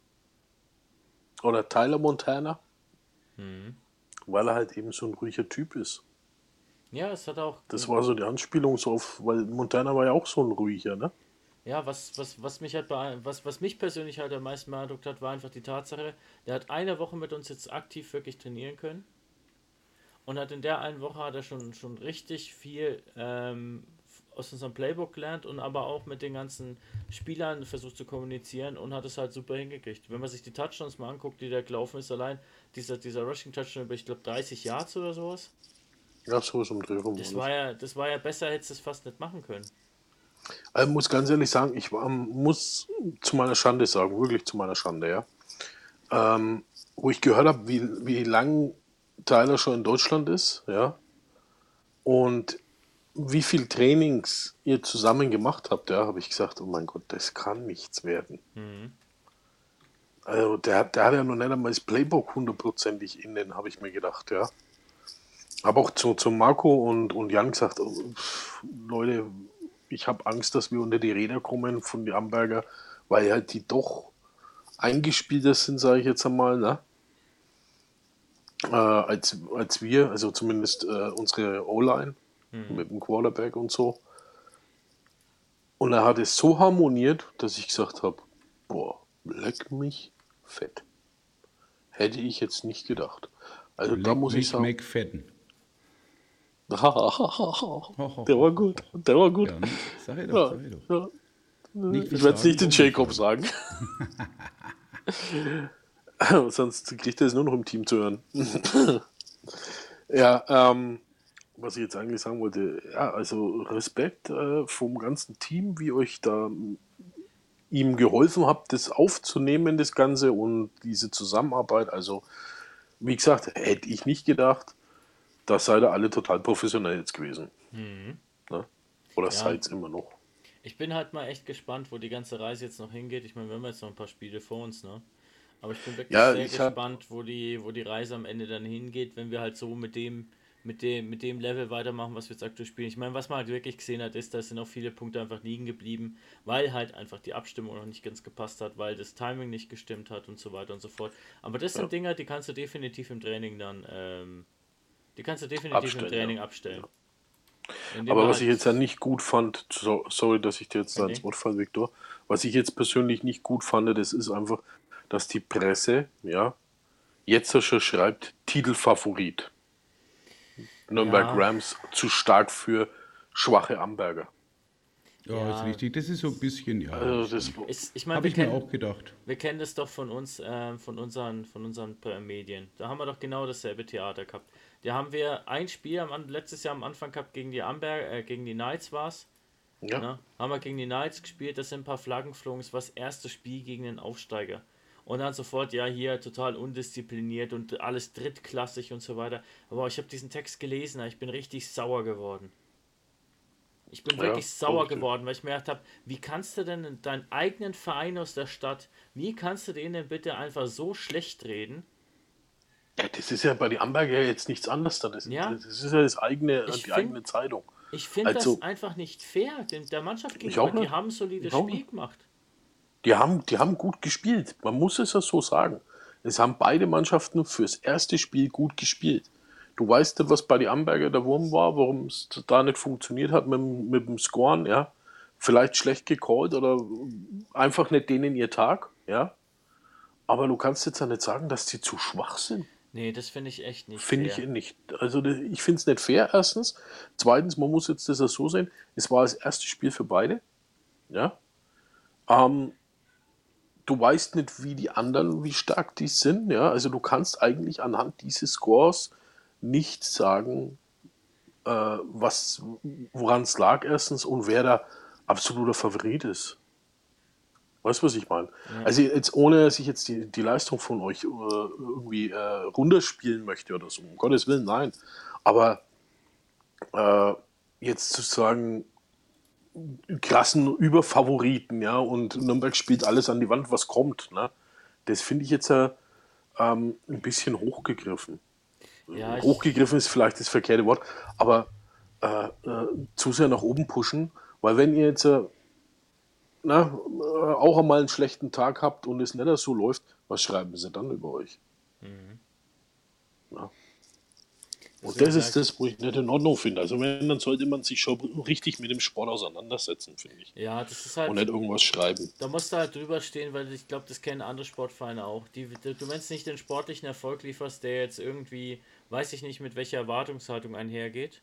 Oder Tyler Montana?
Mhm.
Weil er halt eben so ein ruhiger Typ ist.
Ja, es hat auch.
Das war so die Anspielung so auf, weil Montana war ja auch so ein ruhiger, ne?
Ja, was, was, was mich halt beein- was, was mich persönlich halt am meisten beeindruckt hat, war einfach die Tatsache, der hat eine Woche mit uns jetzt aktiv wirklich trainieren können und hat in der einen Woche hat er schon, schon richtig viel ähm, aus unserem Playbook gelernt und aber auch mit den ganzen Spielern versucht zu kommunizieren und hat es halt super hingekriegt. Wenn man sich die Touchdowns mal anguckt, die der gelaufen ist, allein dieser, dieser Rushing Touchdown über, ich glaube, dreißig Yards oder sowas,
Ja, so ist um Dreh rum.
das war ja, das war ja besser, hättest du es fast nicht machen können.
Ich muss ganz ehrlich sagen, ich war, muss zu meiner Schande sagen, wirklich zu meiner Schande, ja. Ähm, wo ich gehört habe, wie, wie lang Tyler schon in Deutschland ist, ja, und wie viel Trainings ihr zusammen gemacht habt, ja, habe ich gesagt, oh mein Gott, das kann nichts werden.
Mhm.
Also der, hat- der hat ja noch nicht einmal das Playbook hundertprozentig innen, habe ich mir gedacht, ja. Habe auch zu, zu Marco und, und Jan gesagt, oh, pff, Leute, ich habe Angst, dass wir unter die Räder kommen von den Amberger, weil halt die doch eingespielter sind, sage ich jetzt einmal, ne? Äh, als, als wir, also zumindest äh, unsere O-Line mit dem Quarterback und so. Und er hat es so harmoniert, dass ich gesagt habe, boah, leck mich fett. Hätte ich jetzt nicht gedacht. Also da
Leck
muss ich
mich
sagen,
McFadden.
der war gut, der war gut.
Ja, ne? Sag ich doch,
Ja,
sag ich doch.
ja.
Nicht
Ich werde es nicht den
versagen,
Jacob sagen. Sonst kriegt er es nur noch im Team zu hören. Ja, ähm, was ich jetzt eigentlich sagen wollte, ja, also Respekt äh, vom ganzen Team, wie euch da ihm geholfen habt, das aufzunehmen, das Ganze und diese Zusammenarbeit. Also, wie gesagt, hätte ich nicht gedacht, da seid ihr alle total professionell jetzt gewesen.
Mhm.
Ne? Oder
Ja,
seid es immer noch.
ich bin halt mal echt gespannt, wo die ganze Reise jetzt noch hingeht. Ich meine, wir haben jetzt noch ein paar Spiele vor uns, ne? Aber ich bin wirklich
Ja,
sehr
ich habe
gespannt, wo die, wo die Reise am Ende dann hingeht, wenn wir halt so mit dem, mit dem, mit dem Level weitermachen, was wir jetzt aktuell spielen. Ich meine, was man halt wirklich gesehen hat, ist, da sind auch viele Punkte einfach liegen geblieben, weil halt einfach die Abstimmung noch nicht ganz gepasst hat, weil das Timing nicht gestimmt hat und so weiter und so fort. Aber das
ja,
sind Dinger, die kannst du definitiv im Training dann, ähm, die kannst du definitiv im
abstellen, ja.
Training abstellen. Indem
Aber
wir
was ich jetzt ja
halt,
nicht gut fand, so, sorry, dass ich dir jetzt
nee,
da ins
nee.
Wort falle, Viktor, was ich jetzt persönlich nicht gut fand, das ist einfach, dass die Presse, ja, jetzt schon schreibt, Titelfavorit. Nürnberg
Ja,
Rams zu stark für schwache Amberger.
Ja, ist
ja,
richtig. Das ist so ein bisschen, ja,
Also das,
stimmt.
ich, ich meine,
Habe
wir
ich mir
kennen,
auch gedacht.
wir kennen das doch von uns, ähm, von unseren, von unseren äh, Medien. Da haben wir doch genau dasselbe Theater gehabt. Da haben wir ein Spiel am, An- letztes Jahr am Anfang gehabt gegen die Amber, äh, gegen die Knights war's.
ja,
Ne? Haben wir gegen die Knights gespielt, da sind ein paar Flaggen geflogen, es war das erste Spiel gegen den Aufsteiger. Und dann sofort, ja, hier total undiszipliniert und alles drittklassig und so weiter. Aber ich habe diesen Text gelesen, ich bin richtig sauer geworden. Ich bin
ja,
wirklich
glaube
sauer
ich dir.
geworden, weil ich mir gedacht habe, wie kannst du denn in deinen eigenen Verein aus der Stadt, wie kannst du den denn bitte einfach so schlecht reden?
Ja, das ist ja bei den Amberger jetzt nichts anderes. Da. Das,
Ja,
das ist ja das eigene,
ich
die
finde
eigene Zeitung.
ich find das
Also,
einfach nicht fair, denn der Mannschaft
ich
gegenüber,
auch
die
nicht.
haben ein solides
Ich auch
Spiel
nicht.
gemacht.
Die haben, die haben gut gespielt. Man muss es ja so sagen. Es haben beide Mannschaften fürs erste Spiel gut gespielt. Du weißt ja, was bei den Amberger der Wurm war, warum es da nicht funktioniert hat mit, dem- mit dem Scoren, ja. Vielleicht schlecht gecallt oder einfach nicht denen ihr Tag, ja. Aber du kannst jetzt ja nicht sagen, dass die zu schwach sind.
Nee, das finde ich echt nicht
Finde ich
fair.
nicht. Also das- ich finde es nicht fair, erstens. Zweitens, man muss jetzt das ja so sehen, es war das erste Spiel für beide, ja. Ähm, du weißt nicht, wie die anderen, wie stark die sind, ja. Also du kannst eigentlich anhand dieses Scores nicht sagen, äh, was, woran es lag erstens und wer da absoluter Favorit ist. Weißt du, was ich meine?
Ja.
Also jetzt ohne, dass ich jetzt die, die Leistung von euch äh, irgendwie äh, runterspielen möchte oder so, um Gottes Willen, nein. Aber äh, jetzt zu sagen, krassen Überfavoriten, ja, und Nürnberg spielt alles an die Wand, was kommt, ne? Das finde ich jetzt äh, ähm, ein bisschen hochgegriffen.
Ja, ich,
Hochgegriffen ist vielleicht das verkehrte Wort, aber äh, äh, zu sehr nach oben pushen Weil wenn ihr jetzt äh, na, äh, auch einmal einen schlechten Tag habt und es nicht so läuft, was schreiben sie dann über euch?
Mhm.
Ja. Und
Deswegen
das
sage
ist
ich,
das, wo ich nicht in Ordnung finde. Also wenn, dann sollte man sich schon richtig mit dem Sport auseinandersetzen, finde ich.
ja, das ist
Und
halt,
nicht irgendwas schreiben.
da musst du halt drüber stehen, weil ich glaube, das kennen andere Sportvereine auch. Die, du, du wenn es nicht den sportlichen Erfolg lieferst, der jetzt irgendwie, weiß ich nicht, mit welcher Erwartungshaltung einhergeht,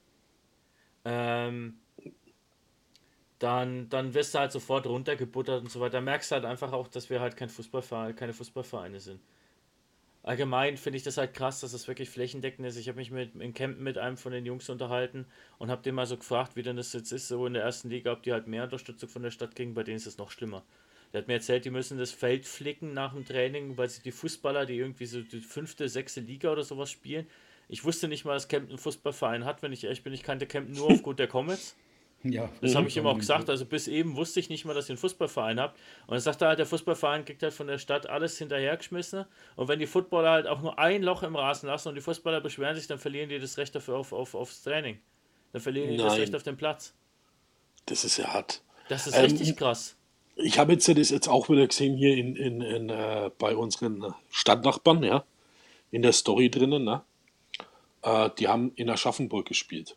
ähm, dann, dann wirst du halt sofort runtergebuttert und so weiter. Da merkst du halt einfach auch, dass wir halt kein Fußballverein, keine Fußballvereine sind. Allgemein finde ich das halt krass, dass es wirklich flächendeckend ist. Ich habe mich mit, in Campen mit einem von den Jungs unterhalten und habe den mal so gefragt, wie denn das jetzt ist, so in der ersten Liga, ob die halt mehr Unterstützung von der Stadt kriegen, bei denen ist es noch schlimmer. Der hat mir erzählt, die müssen das Feld flicken nach dem Training, weil sie die Fußballer, die irgendwie so die fünfte, sechste Liga oder sowas spielen. Ich wusste nicht mal, dass Campen einen Fußballverein hat, wenn ich ehrlich bin. Ich kannte Campen nur aufgrund der Comets.
Ja,
Das habe ich ihm auch
unbedingt.
gesagt, also bis eben wusste ich nicht mal, dass ihr einen Fußballverein habt. Und dann sagt er halt, der Fußballverein kriegt halt von der Stadt alles hinterhergeschmissen. Und wenn die Footballer halt auch nur ein Loch im Rasen lassen und die Fußballer beschweren sich, dann verlieren die das Recht dafür auf, auf, aufs Training. Dann verlieren die das Recht
Nein,
auf den Platz.
das ist ja hart.
Das ist richtig
Ähm,
krass.
ich habe jetzt das jetzt auch wieder gesehen hier in, in, in, äh, bei unseren Stadtnachbarn, ja, in der Story drinnen, ne? Äh, die haben in Aschaffenburg gespielt.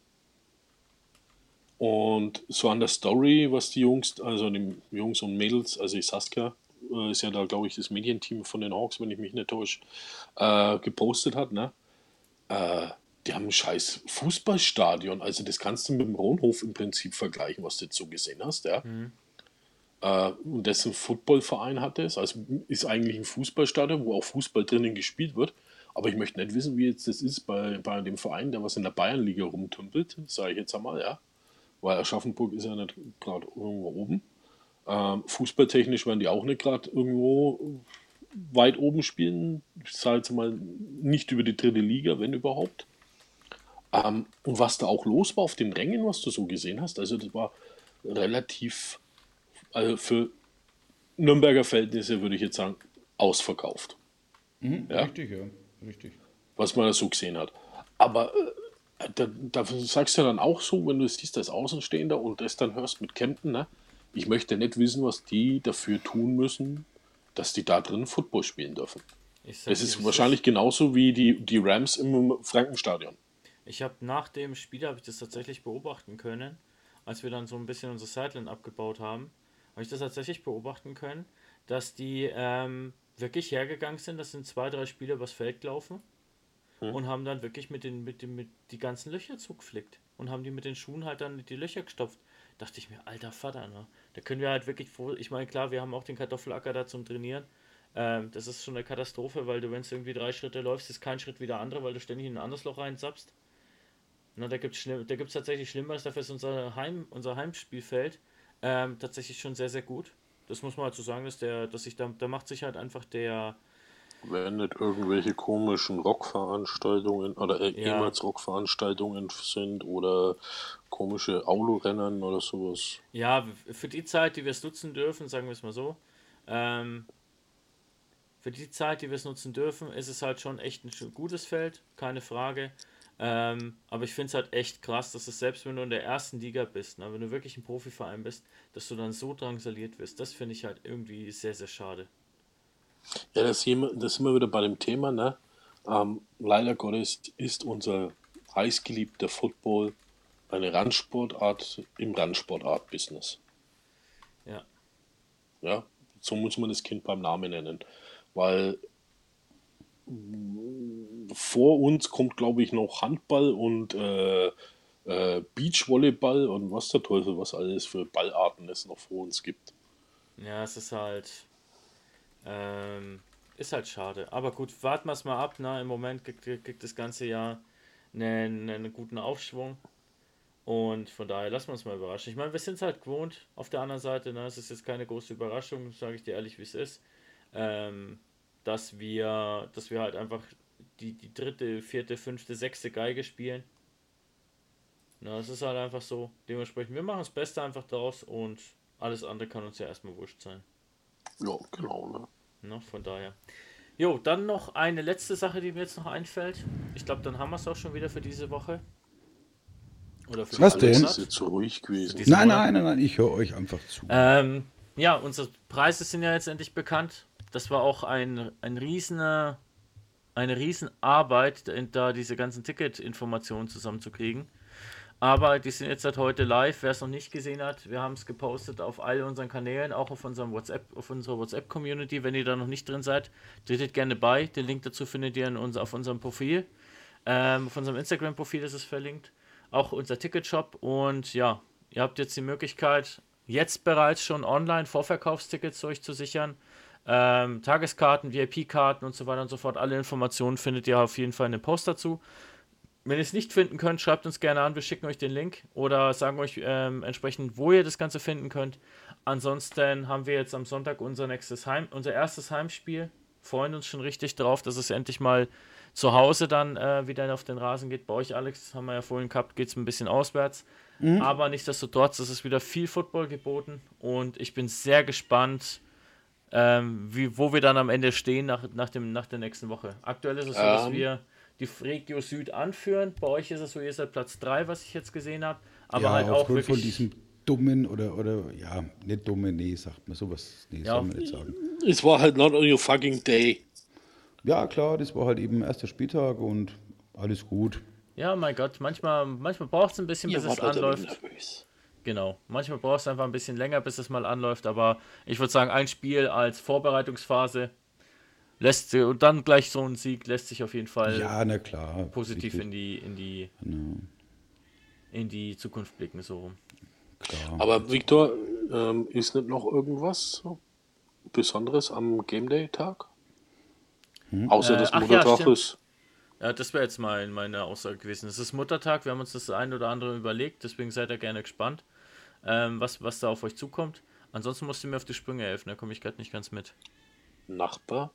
Und so an der Story, was die Jungs, also die Jungs und Mädels, also die Saskia, äh, ist ja da, glaube ich, das Medienteam von den Hawks, wenn ich mich nicht täusche, äh, gepostet hat, ne? Äh, die haben ein scheiß Fußballstadion. Also das kannst du mit dem Ronhof im Prinzip vergleichen, was du jetzt so gesehen hast, ja.
Hm.
Äh, und dessen Footballverein hat es. Also ist eigentlich ein Fußballstadion, wo auch Fußball drinnen gespielt wird. Aber ich möchte nicht wissen, wie jetzt das ist bei, bei dem Verein, der was in der Bayernliga rumtümpelt, sage ich jetzt einmal, ja. Weil Aschaffenburg ist ja nicht gerade irgendwo oben. Ähm, fußballtechnisch werden die auch nicht gerade irgendwo weit oben spielen. Ich sage jetzt mal nicht über die dritte Liga, wenn überhaupt. Ähm, und was da auch los war auf den Rängen, was du so gesehen hast, also das war relativ, also für Nürnberger Verhältnisse würde ich jetzt sagen, ausverkauft.
Mhm,
Ja,
richtig, ja, richtig.
was man da so gesehen hat. Aber äh, da, da sagst du ja dann auch so, wenn du siehst als Außenstehender und das dann hörst mit Kempten, ne? Ich möchte nicht wissen, was die dafür tun müssen, dass die da drin Football spielen dürfen.
Ich
Das
sag dir, wie
ist
es ist.
wahrscheinlich genauso wie die, die Rams im Frankenstadion.
Ich habe nach dem Spiel habe ich das tatsächlich beobachten können, als wir dann so ein bisschen unsere Sideline abgebaut haben, habe ich das tatsächlich beobachten können, dass die ähm, wirklich hergegangen sind. Das sind zwei, drei Spieler übers Feld gelaufen
Hm?
und haben dann wirklich mit den mit dem mit die ganzen Löcher zugeflickt und haben die mit den Schuhen halt dann die Löcher gestopft. Dachte ich mir, alter Vater, ne? Da können wir halt wirklich froh. Ich meine, klar, wir haben auch den Kartoffelacker da zum Trainieren. Ähm, das ist schon eine Katastrophe, weil du, wenn es irgendwie drei Schritte läufst, ist kein Schritt wie der andere, weil du ständig in ein anderes Loch reinzappst. Na, da gibt es da gibt's tatsächlich Schlimmeres, dafür ist unser, Heim, unser Heimspielfeld ähm, tatsächlich schon sehr, sehr gut. Das muss man halt so sagen, dass der, dass sich da, da macht sich halt einfach der,
Wenn nicht irgendwelche komischen Rockveranstaltungen oder äh,
ja,
ehemals Rockveranstaltungen sind oder komische Autorennen oder sowas.
ja, für die Zeit, die wir es nutzen dürfen, sagen wir es mal so, ähm, für die Zeit, die wir es nutzen dürfen, ist es halt schon echt ein schön- gutes Feld, keine Frage. Ähm, aber ich finde es halt echt krass, dass es selbst wenn du in der ersten Liga bist, ne, wenn du wirklich ein Profiverein bist, dass du dann so drangsaliert wirst. Das finde ich halt irgendwie sehr, sehr schade.
Ja, das, hier, das sind wir wieder bei dem Thema, ne? Ähm, leider Gottes ist unser heißgeliebter Football eine Randsportart im Randsportart-Business.
Ja.
Ja, so muss man das Kind beim Namen nennen. Weil vor uns kommt, glaube ich, noch Handball und äh, äh, Beachvolleyball und was der Teufel, was alles für Ballarten es noch vor uns gibt.
Ja, es ist halt, ähm, ist halt schade. Aber gut, warten wir es mal ab. Ne? Im Moment kriegt, kriegt das ganze Jahr einen, einen guten Aufschwung. Und von daher lassen wir uns mal überraschen. Ich meine, wir sind es halt gewohnt. Auf der anderen Seite, ne, es ist jetzt keine große Überraschung, sage ich dir ehrlich, wie es ist. Ähm, dass wir, dass wir halt einfach die, die dritte, vierte, fünfte, sechste Geige spielen. Na, es ist halt einfach so. Dementsprechend, wir machen das Beste einfach draus und alles andere kann uns ja erstmal wurscht sein.
Ja, genau, ne?
Ne? Von daher. Jo, dann noch eine letzte Sache, die mir jetzt noch einfällt. Ich glaube, dann haben wir es auch schon wieder für diese Woche. Oder für
Was
diesen
denn?
Das ist
Monat.
jetzt so ruhig gewesen.
Diesen
Nein,
Monat.
nein, nein, nein, ich höre euch einfach zu.
Ähm, ja, unsere Preise sind ja jetzt endlich bekannt. Das war auch ein, ein riesene, eine riesen Arbeit, da diese ganzen Ticket-Informationen zusammenzukriegen. Aber die sind jetzt seit heute live. Wer es noch nicht gesehen hat, wir haben es gepostet auf all unseren Kanälen, auch auf unserem WhatsApp, auf unserer WhatsApp-Community. Wenn ihr da noch nicht drin seid, tretet gerne bei. Den Link dazu findet ihr in unser, auf unserem Profil. Ähm, auf unserem Instagram-Profil ist es verlinkt. Auch unser Ticketshop. Und ja, ihr habt jetzt die Möglichkeit, jetzt bereits schon online Vorverkaufstickets euch zu sichern. Ähm, Tageskarten, V I P-Karten und so weiter und so fort. Alle Informationen findet ihr auf jeden Fall in dem Post dazu. Wenn ihr es nicht finden könnt, schreibt uns gerne an, wir schicken euch den Link oder sagen euch ähm, entsprechend, wo ihr das Ganze finden könnt. Ansonsten haben wir jetzt am Sonntag unser nächstes Heim, unser erstes Heimspiel. Freuen uns schon richtig drauf, dass es endlich mal zu Hause dann äh, wieder auf den Rasen geht. Bei euch, Alex, haben wir ja vorhin gehabt, geht es ein bisschen auswärts. Mhm. Aber nichtsdestotrotz ist es wieder viel Football geboten und ich bin sehr gespannt, ähm, wie, wo wir dann am Ende stehen nach, nach, dem, nach der nächsten Woche. Aktuell ist es so,
Ähm.
dass wir die Regio Süd anführen. Bei euch ist es so, ihr seid Platz drei, was ich jetzt gesehen habe. Aber
ja,
halt auch
aufgrund
wirklich...
von diesem dummen oder, oder, ja, nicht dummen, nee, sagt man sowas, nee,
Ja.
soll man nicht sagen.
Es war halt not on your fucking day.
Ja, klar, das war halt eben erster Spieltag und alles gut.
Ja, mein Gott, manchmal, manchmal braucht es ein bisschen, bis es anläuft. Genau, manchmal braucht es einfach ein bisschen länger, bis es mal anläuft. Aber ich würde sagen, ein Spiel als Vorbereitungsphase lässt sich, und dann gleich so ein Sieg lässt sich auf jeden Fall
Ja, na klar.
positiv
richtig.
in die, in die,
Genau,
in die Zukunft blicken, so rum.
klar.
Aber Victor, ähm, ist nicht noch irgendwas Besonderes am Game Day Tag? Außer
Äh,
das
ach ja,
Muttertag
stimmt.
ist.
Ja, das wäre jetzt mal meine Aussage gewesen. Es ist Muttertag, wir haben uns das ein oder andere überlegt, deswegen seid ihr gerne gespannt, ähm, was, was da auf euch zukommt. Ansonsten musst du mir auf die Sprünge helfen, da komme ich gerade nicht ganz mit.
Nachbar.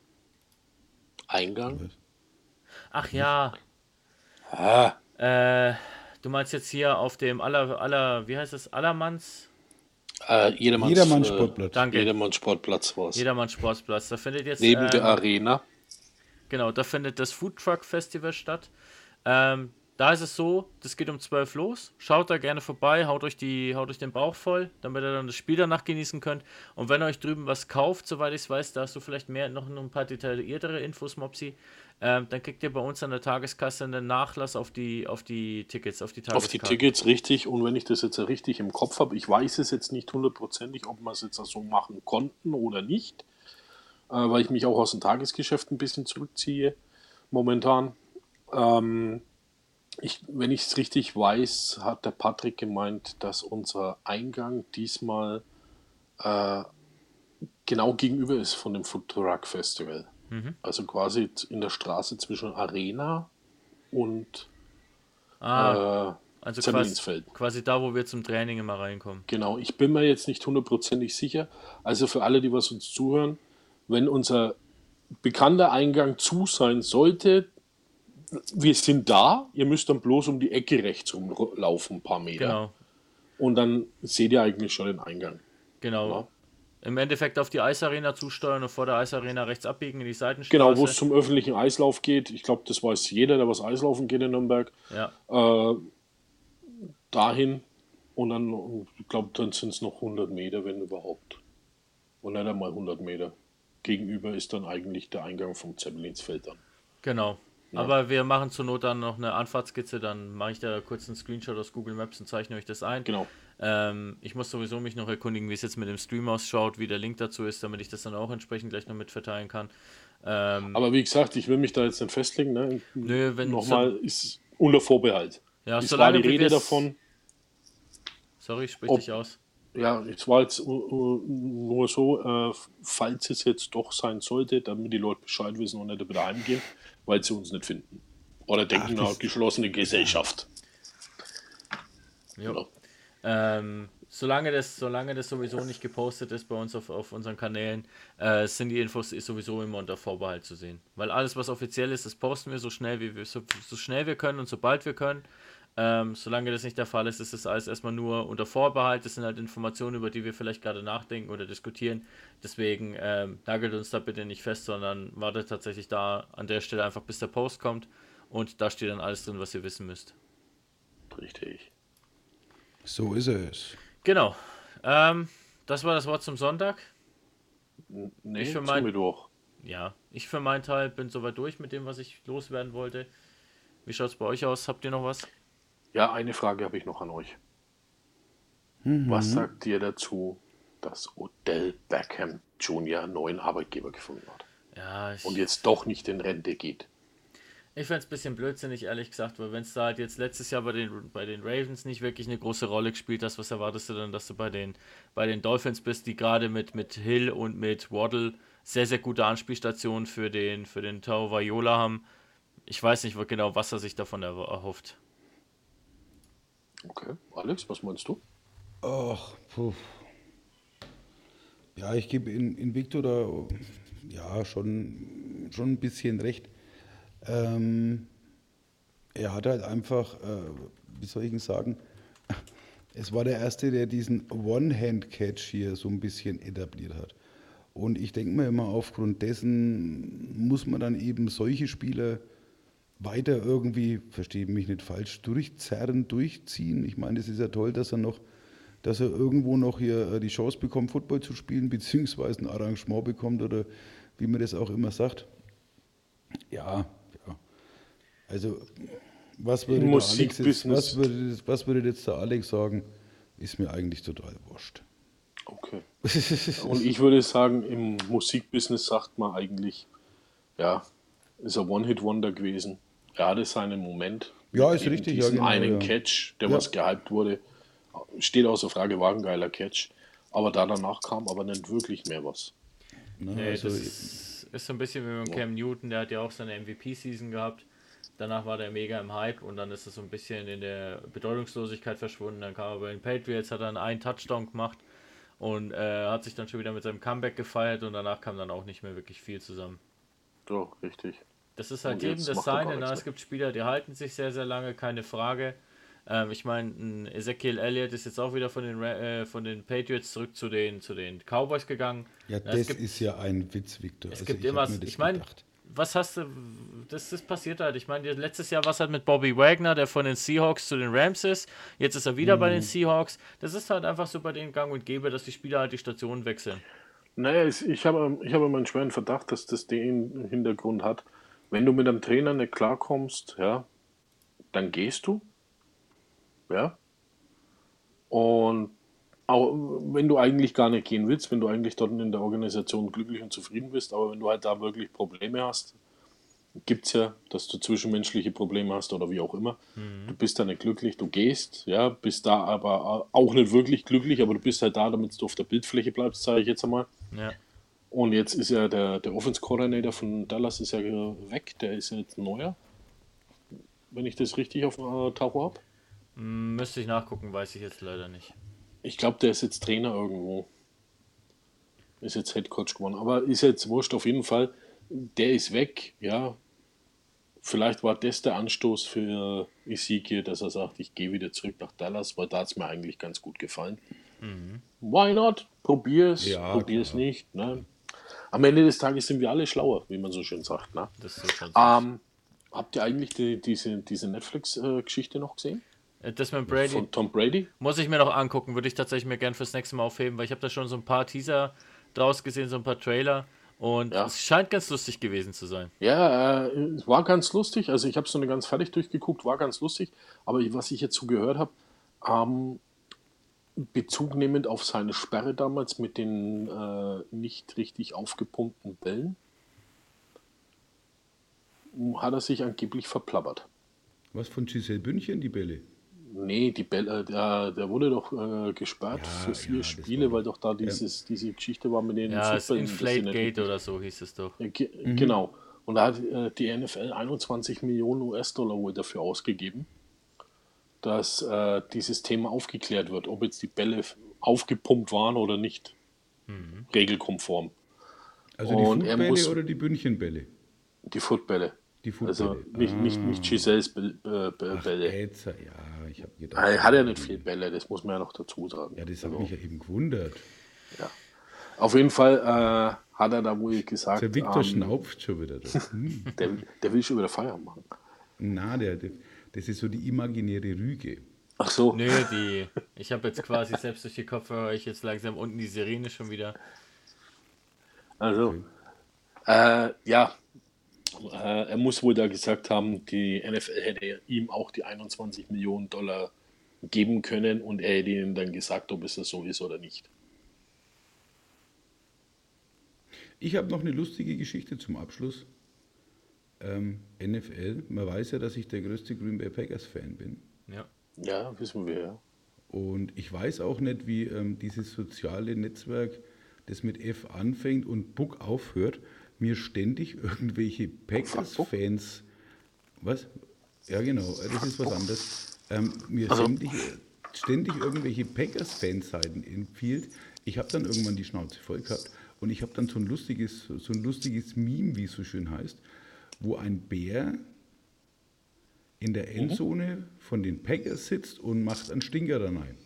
Eingang.
Ach ja,
Ah,
äh, du meinst jetzt hier auf dem aller, aller, wie heißt es, Allermanns?
äh, Jedermanns,
Jedermanns
äh,
Sportplatz.
Danke,
Jedermanns Sportplatz war es.
Jedermanns Sportplatz. Da findet jetzt,
Neben
ähm,
der Arena.
genau, da findet das Food Truck Festival statt. Ähm, da ist es so, das geht um zwölf los. Schaut da gerne vorbei, haut euch, die, haut euch den Bauch voll, damit ihr dann das Spiel danach genießen könnt. Und wenn ihr euch drüben was kauft, soweit ich es weiß, da hast du vielleicht mehr, noch ein paar detailliertere Infos, Mopsi. Ähm, dann kriegt ihr bei uns an der Tageskasse einen Nachlass auf die, auf die Tickets, auf die
Auf die
Tageskarten.
Tickets, richtig. Und wenn ich das jetzt richtig im Kopf habe, ich weiß es jetzt nicht hundertprozentig, ob wir es jetzt so machen konnten oder nicht, äh, weil ich mich auch aus dem Tagesgeschäft ein bisschen zurückziehe momentan. Ähm, ich, wenn ich es richtig weiß, hat der Patrick gemeint, dass unser Eingang diesmal äh, genau gegenüber ist von dem Food Truck Festival.
Mhm.
Also quasi in der Straße zwischen Arena und
Ah,
äh,
also quasi,
Zemmelinsfeld.
quasi da, wo wir zum Training immer reinkommen.
Genau, ich bin mir jetzt nicht hundertprozentig sicher. Also für alle, die was uns zuhören, wenn unser bekannter Eingang zu sein sollte, wir sind da, ihr müsst dann bloß um die Ecke rechts rumlaufen, ein paar Meter.
Genau,
Und dann seht ihr eigentlich schon den Eingang.
genau.
Ja.
Im Endeffekt auf die Eisarena zusteuern und vor der Eisarena rechts abbiegen in die Seitenstraße.
Genau, wo es zum öffentlichen Eislauf geht. Ich glaube, das weiß jeder, der was Eislaufen geht in Nürnberg.
Ja,
Äh, dahin. Und dann, ich glaube, dann sind es noch hundert Meter, wenn überhaupt. Und nicht einmal hundert Meter. Gegenüber ist dann eigentlich der Eingang vom Zemmelinsfeld dann.
genau.
Ja.
Aber wir machen zur Not dann noch eine Anfahrtskizze, dann mache ich da kurz einen Screenshot aus Google Maps und zeichne euch das ein.
Genau.
Ähm, ich muss sowieso mich noch erkundigen, wie es jetzt mit dem Stream ausschaut, wie der Link dazu ist, damit ich das dann auch entsprechend gleich noch mit verteilen kann. Ähm,
Aber wie gesagt, ich will mich da jetzt nicht festlegen. Ne?
Nö, wenn-
Nochmal, ist unter Vorbehalt.
ja,
Es war
solange
die
wir
Rede
wir's-
davon.
Sorry, sprich
Ob-
dich aus.
Ja, es war jetzt uh, nur so, äh, falls es jetzt doch sein sollte, damit die Leute Bescheid wissen und nicht wieder heimgehen, weil sie uns nicht finden. Oder denken,
das-
na, geschlossene Gesellschaft.
Jo.
Genau.
Ähm, solange, das, solange das sowieso nicht gepostet ist bei uns auf, auf unseren Kanälen, äh, sind die Infos sowieso immer unter Vorbehalt zu sehen. Weil alles, was offiziell ist, das posten wir so schnell, wie wir, so, so schnell wir können und sobald wir können. Ähm, solange das nicht der Fall ist, ist das alles erstmal nur unter Vorbehalt. Das sind halt Informationen, über die wir vielleicht gerade nachdenken oder diskutieren. Deswegen ähm, nagelt uns da bitte nicht fest, sondern wartet tatsächlich da an der Stelle einfach, bis der Post kommt. Und da steht dann alles drin, was ihr wissen müsst.
Richtig.
So ist es.
Genau. Ähm, das war das Wort zum Sonntag.
N- Nee,
Ich für
zum
mein-
Mittwoch.
Ja, ich für meinen Teil bin soweit durch mit dem, was ich loswerden wollte. Wie schaut es bei euch aus? Habt ihr noch was?
Ja, eine Frage habe ich noch an euch. Was sagt ihr dazu, dass Odell Beckham Junior einen neuen Arbeitgeber gefunden hat
Ja, ich,
und jetzt doch nicht in Rente geht?
ich fände es ein bisschen blödsinnig, ehrlich gesagt, weil wenn es da halt jetzt letztes Jahr bei den, bei den Ravens nicht wirklich eine große Rolle gespielt hast, was erwartest du dann, dass du bei den, bei den Dolphins bist, die gerade mit, mit Hill und mit Waddle sehr, sehr gute Anspielstationen für den, für den Tagovailoa haben. Ich weiß nicht genau, was er sich davon er- erhofft.
Okay, Alex, was meinst du?
Ach, puh. Ja, ich gebe in, in Victor da ja, schon, schon ein bisschen recht. Ähm, er hat halt einfach, äh, wie soll ich denn sagen, es war der Erste, der diesen One-Hand-Catch hier so ein bisschen etabliert hat. Und ich denke mir immer, aufgrund dessen muss man dann eben solche Spieler weiter irgendwie, verstehe mich nicht falsch, durchzerren, durchziehen. Ich meine, es ist ja toll, dass er noch, dass er irgendwo noch hier äh, die Chance bekommt, Football zu spielen, beziehungsweise ein Arrangement bekommt oder wie man das auch immer sagt. Ja, ja. Also, was würde,
Im
der Alex jetzt,
Musikbusiness.
was, würde, das- was würde jetzt der Alex sagen, ist mir eigentlich total wurscht.
Okay. Und ich würde sagen, im Musikbusiness sagt man eigentlich, ja, ist ein One-Hit-Wonder gewesen. Er hatte seinen Moment.
Ja,
mit
ist
eben
richtig, ja,
Diesen
genau,
einen
ja.
Catch, der
Ja.
was gehypt wurde. Steht außer Frage, war ein geiler Catch. Aber da danach kam aber nicht wirklich mehr was.
Ne,
Nee,
also,
das ist, ist so ein bisschen wie mit Cam Newton, der hat ja auch seine M V P-Season gehabt. Danach war der mega im Hype und dann ist es so ein bisschen in der Bedeutungslosigkeit verschwunden. Dann kam er bei den Patriots, hat dann einen Touchdown gemacht und äh, hat sich dann schon wieder mit seinem Comeback gefeiert und danach kam dann auch nicht mehr wirklich viel zusammen.
So, richtig.
Das ist halt
Und
eben
jetzt
das
macht er gar
Seine.
nichts
Ne? Es
mehr.
gibt Spieler, die halten sich sehr, sehr lange, keine Frage. Ähm, ich meine, ein Ezekiel Elliott ist jetzt auch wieder von den, Ra- äh, von den Patriots zurück zu den, zu den Cowboys gegangen.
ja,
Na, es
das
gibt-
ist ja ein Witz, Victor.
Es
Also,
gibt
ich
immer,
hab mir das
ich meine,
gedacht.
was hast du, das, das passiert halt. Ich meine, letztes Jahr war es halt mit Bobby Wagner, der von den Seahawks zu den Rams ist. Jetzt ist er wieder bei den Seahawks. Das ist halt einfach so bei den Gang und Gäbe, dass die Spieler halt die Stationen wechseln.
Naja, es- ich habe, ich habe meinen schweren Verdacht, dass das den Hintergrund hat. Wenn du mit einem Trainer nicht klarkommst, ja, dann gehst du. Ja. Und auch wenn du eigentlich gar nicht gehen willst, wenn du eigentlich dort in der Organisation glücklich und zufrieden bist, aber wenn du halt da wirklich Probleme hast, gibt es ja, dass du zwischenmenschliche Probleme hast oder wie auch immer. Du bist da nicht glücklich, du gehst, ja, bist da aber auch nicht wirklich glücklich, aber du bist halt da, damit du auf der Bildfläche bleibst, sage ich jetzt einmal.
Ja.
Und jetzt ist ja der, der Offense Coordinator von Dallas ist ja weg, der ist ja jetzt ein neuer, wenn ich das richtig auf dem äh, Tacho habe.
Hm, Müsste ich nachgucken, weiß ich jetzt leider nicht.
Ich glaube, der ist jetzt Trainer irgendwo. Ist jetzt Head Coach geworden. Aber ist jetzt wurscht auf jeden Fall. Der ist weg, ja. Vielleicht war das der Anstoß für Ezekiel, dass er sagt, ich gehe wieder zurück nach Dallas, weil da hat es mir eigentlich ganz gut gefallen. Why not? Probier's,
Ja,
probier's
klar.
nicht. Ne? Am Ende des Tages sind wir alle schlauer, wie man so schön sagt. Ne?
Das ist schon
Ähm, habt ihr eigentlich die, diese, diese Netflix-Geschichte noch gesehen?
Äh, Das mit Brady
Von Tom Brady?
muss ich mir noch angucken, würde ich tatsächlich mir gern fürs nächste Mal aufheben, weil ich habe da schon so ein paar Teaser draus gesehen, so ein paar Trailer und
Ja.
es scheint ganz lustig gewesen zu sein.
Ja, äh, es war ganz lustig. Also ich habe es noch nicht ganz fertig durchgeguckt, war ganz lustig. Aber ich- was ich jetzt so gehört habe, ähm, Bezug nehmend auf seine Sperre damals mit den äh, nicht richtig aufgepumpten Bällen, hat er sich angeblich verplappert.
Was von Giselle Bündchen, die Bälle?
Nee, die Bälle, der, der wurde doch äh, gesperrt
Ja,
für vier
ja, das
Spiele,
war-
weil doch da dieses, diese Geschichte war mit den
Ja, das
Fußbällen. dass die
Inflate
nicht
Gate
richtig-
oder so hieß es doch.
Ja, ge Genau. Und da hat äh, die N F L einundzwanzig Millionen U S-Dollar wohl dafür ausgegeben, dass äh, dieses Thema aufgeklärt wird, ob jetzt die Bälle f- aufgepumpt waren oder nicht. Regelkonform.
Also die
Und er
Footbälle
muss-
oder die Bündchenbälle?
Die Footbälle.
Die
Also
Footbälle.
nicht, nicht, nicht Giselles Bälle. Äh, Bälle.
Ätzer, ja, ich habe gedacht.
Er hat ja nicht viel Bälle, das muss man ja noch dazu sagen.
Ja, das hat
Also,
mich ja eben gewundert.
ja. Auf jeden Fall äh, hat er da wohl gesagt,
Der Victor
ähm,
schnauft schon wieder. Da. Hm.
der, der will schon wieder Feiern machen.
Na, der, der, Das ist so die imaginäre Rüge.
Ach so.
Nö, die. Ich habe jetzt quasi selbst durch die Kopfhörer ich jetzt langsam unten die Sirene schon wieder.
Also,
Okay.
äh, ja, äh, er muss wohl da gesagt haben, die N F L hätte ihm auch die einundzwanzig Millionen Dollar geben können und er hätte ihnen dann gesagt, ob es das so ist oder nicht.
Ich habe noch eine lustige Geschichte zum Abschluss. Ähm, N F L, man weiß ja, dass ich der größte Green Bay Packers-Fan bin.
Ja.
Ja, wissen wir ja.
Und ich weiß auch nicht, wie ähm, dieses soziale Netzwerk, das mit F anfängt und Book aufhört, mir ständig irgendwelche Packers-Fans, was? Ja genau, das ist was anderes, ähm, mir
Also-
ständig, ständig irgendwelche Packers-Fanseiten empfiehlt. Ich habe dann irgendwann die Schnauze voll gehabt und ich habe dann so ein lustiges, so ein lustiges Meme, wie es so schön heißt, wo ein Bär in der Endzone von den Packers sitzt und macht einen Stinker da rein.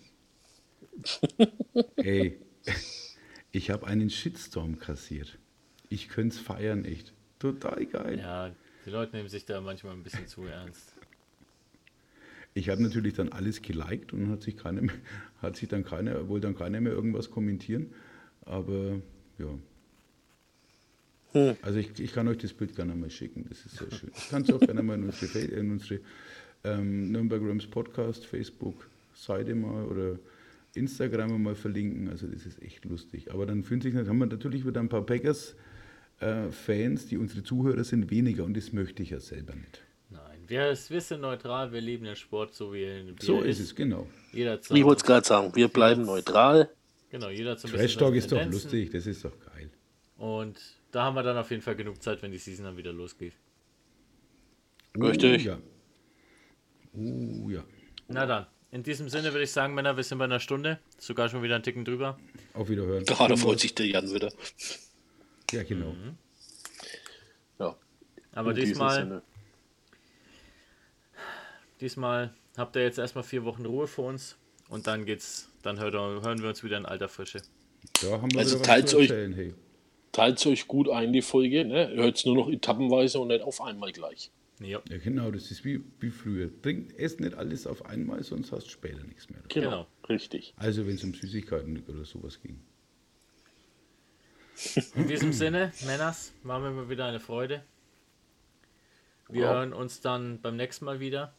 Ey, ich habe einen Shitstorm kassiert. Ich könnte es feiern, echt. Total geil.
Ja, die Leute nehmen sich da manchmal ein bisschen zu ernst.
Ich habe natürlich dann alles geliked und hat sich keiner mehr, hat sich dann keiner, wollte dann keiner mehr irgendwas kommentieren. Aber ja.
Hm.
Also ich, ich kann euch das Bild gerne mal schicken, das ist sehr schön. Ich kann es auch gerne mal in unsere, Fa- in unsere ähm, Nürnberg Rams Podcast, Facebook-Seite mal oder Instagram mal verlinken. Also das ist echt lustig. Aber dann fühlen sich, haben wir natürlich wieder ein paar Packers-Fans, die unsere Zuhörer sind, weniger und das möchte ich ja selber nicht.
Nein, wir, wir sind neutral, wir lieben den Sport so wie er
So ist es, genau.
Jeder hat so,
Ich wollte es gerade sagen, wir bleiben neutral.
Genau, jeder hat so ein
Trash
bisschen
Talk
seine
ist doch
Tendenzen.
lustig, das ist doch geil.
Und da haben wir dann auf jeden Fall genug Zeit, wenn die Season dann wieder losgeht.
Richtig.
Oh, ja. Oh ja.
Na dann, in diesem Sinne würde ich sagen, Männer, wir sind bei einer Stunde, sogar schon wieder einen Ticken drüber.
Auf Wiederhören.
Da, da freut sich der Jan wieder.
Ja, genau.
Ja,
Aber
in diesem
diesmal,
Sinne.
diesmal habt ihr jetzt erstmal vier Wochen Ruhe vor uns und dann geht's, dann hört, hören wir uns wieder in alter Frische.
Da haben wir
Also
wieder was
teilt's
zu
euch-
erzählen, hey.
Teilt euch gut ein, die Folge. Ne? Hört es nur noch etappenweise und nicht auf einmal gleich.
Ja,
Ja, genau, das ist wie, wie früher. Trink, ess nicht alles auf einmal, sonst hast du später nichts mehr.
Genau,
Genau.
richtig.
Also, wenn es um Süßigkeiten oder sowas ging.
in diesem Sinne, Männers, war mir mal wieder eine Freude. Wir
Wow.
hören uns dann beim nächsten Mal wieder.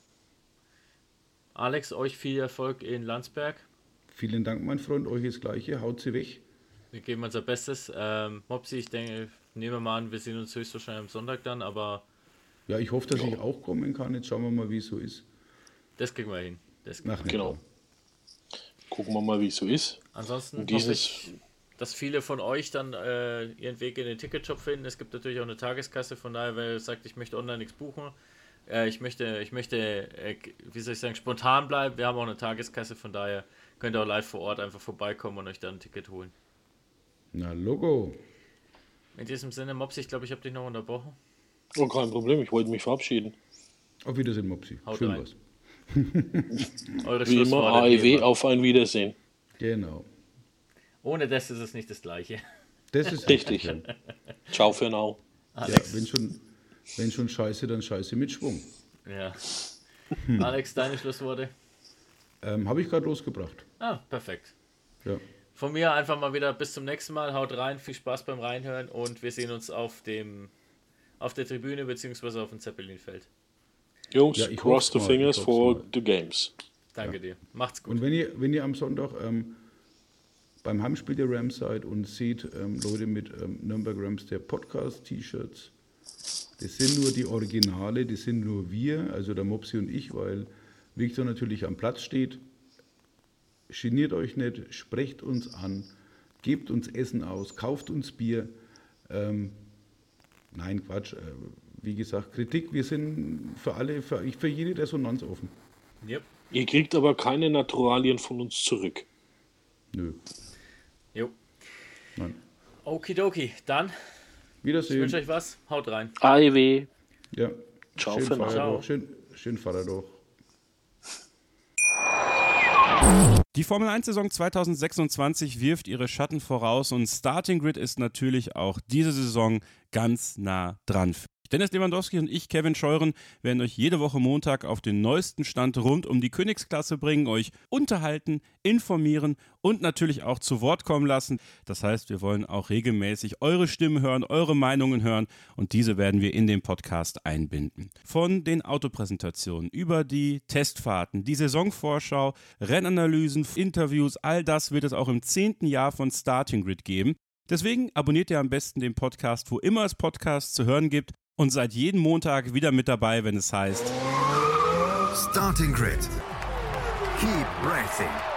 Alex, euch viel Erfolg in Landsberg.
Vielen Dank, mein Freund, euch das Gleiche. Haut sie weg.
Wir geben unser Bestes. Ähm, Mopsi, ich denke, nehmen wir mal an, wir sehen uns höchstwahrscheinlich am Sonntag dann, aber
Ja, ich hoffe, dass ich auch kommen kann. Jetzt schauen wir mal, wie es so ist.
das kriegen wir hin. Das kriegen wir.
Nach
Genau. Gucken wir mal, wie es so ist.
Ansonsten
Und
hoffe
dieses-
ich, dass viele von euch dann äh, ihren Weg in den Ticketshop finden. Es gibt natürlich auch eine Tageskasse, von daher, wer sagt, ich möchte online nichts buchen, äh, ich möchte, ich möchte äh, wie soll ich sagen, spontan bleiben. Wir haben auch eine Tageskasse, von daher könnt ihr auch live vor Ort einfach vorbeikommen und euch dann ein Ticket holen.
Na, Logo.
In diesem Sinne, Mopsi, ich glaube, ich habe dich noch unterbrochen.
Oh, kein Problem, ich wollte mich verabschieden.
Auf Wiedersehen, Mopsi.
Haut
Schön
rein.
was.
Eure
Wie immer,
Schlussworte.
A E
wie
W,
immer.
auf ein Wiedersehen.
Genau.
Ohne das ist es nicht das Gleiche.
Das ist
Richtig.
Ja,
Ciao für now.
Alex,
wenn, schon, wenn schon Scheiße, dann Scheiße mit Schwung.
ja. Alex, deine Schlussworte?
Ähm, Habe ich gerade losgebracht.
Ah, perfekt.
Ja.
Von mir einfach mal wieder bis zum nächsten Mal. Haut rein, viel Spaß beim Reinhören und wir sehen uns auf dem auf der Tribüne beziehungsweise auf dem Zeppelinfeld.
Jungs,
Ja, ich
cross
hoff's
the
mal,
fingers
ich
for
hoff's mal.
the games.
Danke dir. Macht's gut.
Und wenn ihr, wenn ihr am Sonntag ähm, beim Heimspiel der Rams seid und seht ähm, Leute mit ähm, Nürnberg Rams der Podcast-T-Shirts, das sind nur die Originale, das sind nur wir, also der Mopsi und ich, weil Victor natürlich am Platz steht. Geniert euch nicht, sprecht uns an, gebt uns Essen aus, kauft uns Bier. Ähm, nein, Quatsch. Äh, wie gesagt, Kritik, wir sind für alle, für, für jede Resonanz offen.
Yep.
Ihr kriegt aber keine Naturalien von uns zurück.
Nö.
Jo.
Nein.
Okidoki. Dann, ich
Wiedersehen.
wünsche euch was. Haut rein.
A E W.
Ja.
Ciao
schön
für now.
Feiertag. Schön, schön Feiertag.
Die Formel eins Saison zwanzig sechsundzwanzig wirft ihre Schatten voraus und Starting Grid ist natürlich auch diese Saison ganz nah dran. Dennis Lewandowski und ich, Kevin Scheuren, werden euch jede Woche Montag auf den neuesten Stand rund um die Königsklasse bringen, euch unterhalten, informieren und natürlich auch zu Wort kommen lassen. Das heißt, wir wollen auch regelmäßig eure Stimmen hören, eure Meinungen hören und diese werden wir in den Podcast einbinden. Von den Autopräsentationen über die Testfahrten, die Saisonvorschau, Rennanalysen, Interviews, all das wird es auch im zehnten Jahr von Starting Grid geben. Deswegen abonniert ihr am besten den Podcast, wo immer es Podcasts zu hören gibt. Und seid jeden Montag wieder mit dabei, wenn es heißt
Starting Grid. Keep racing.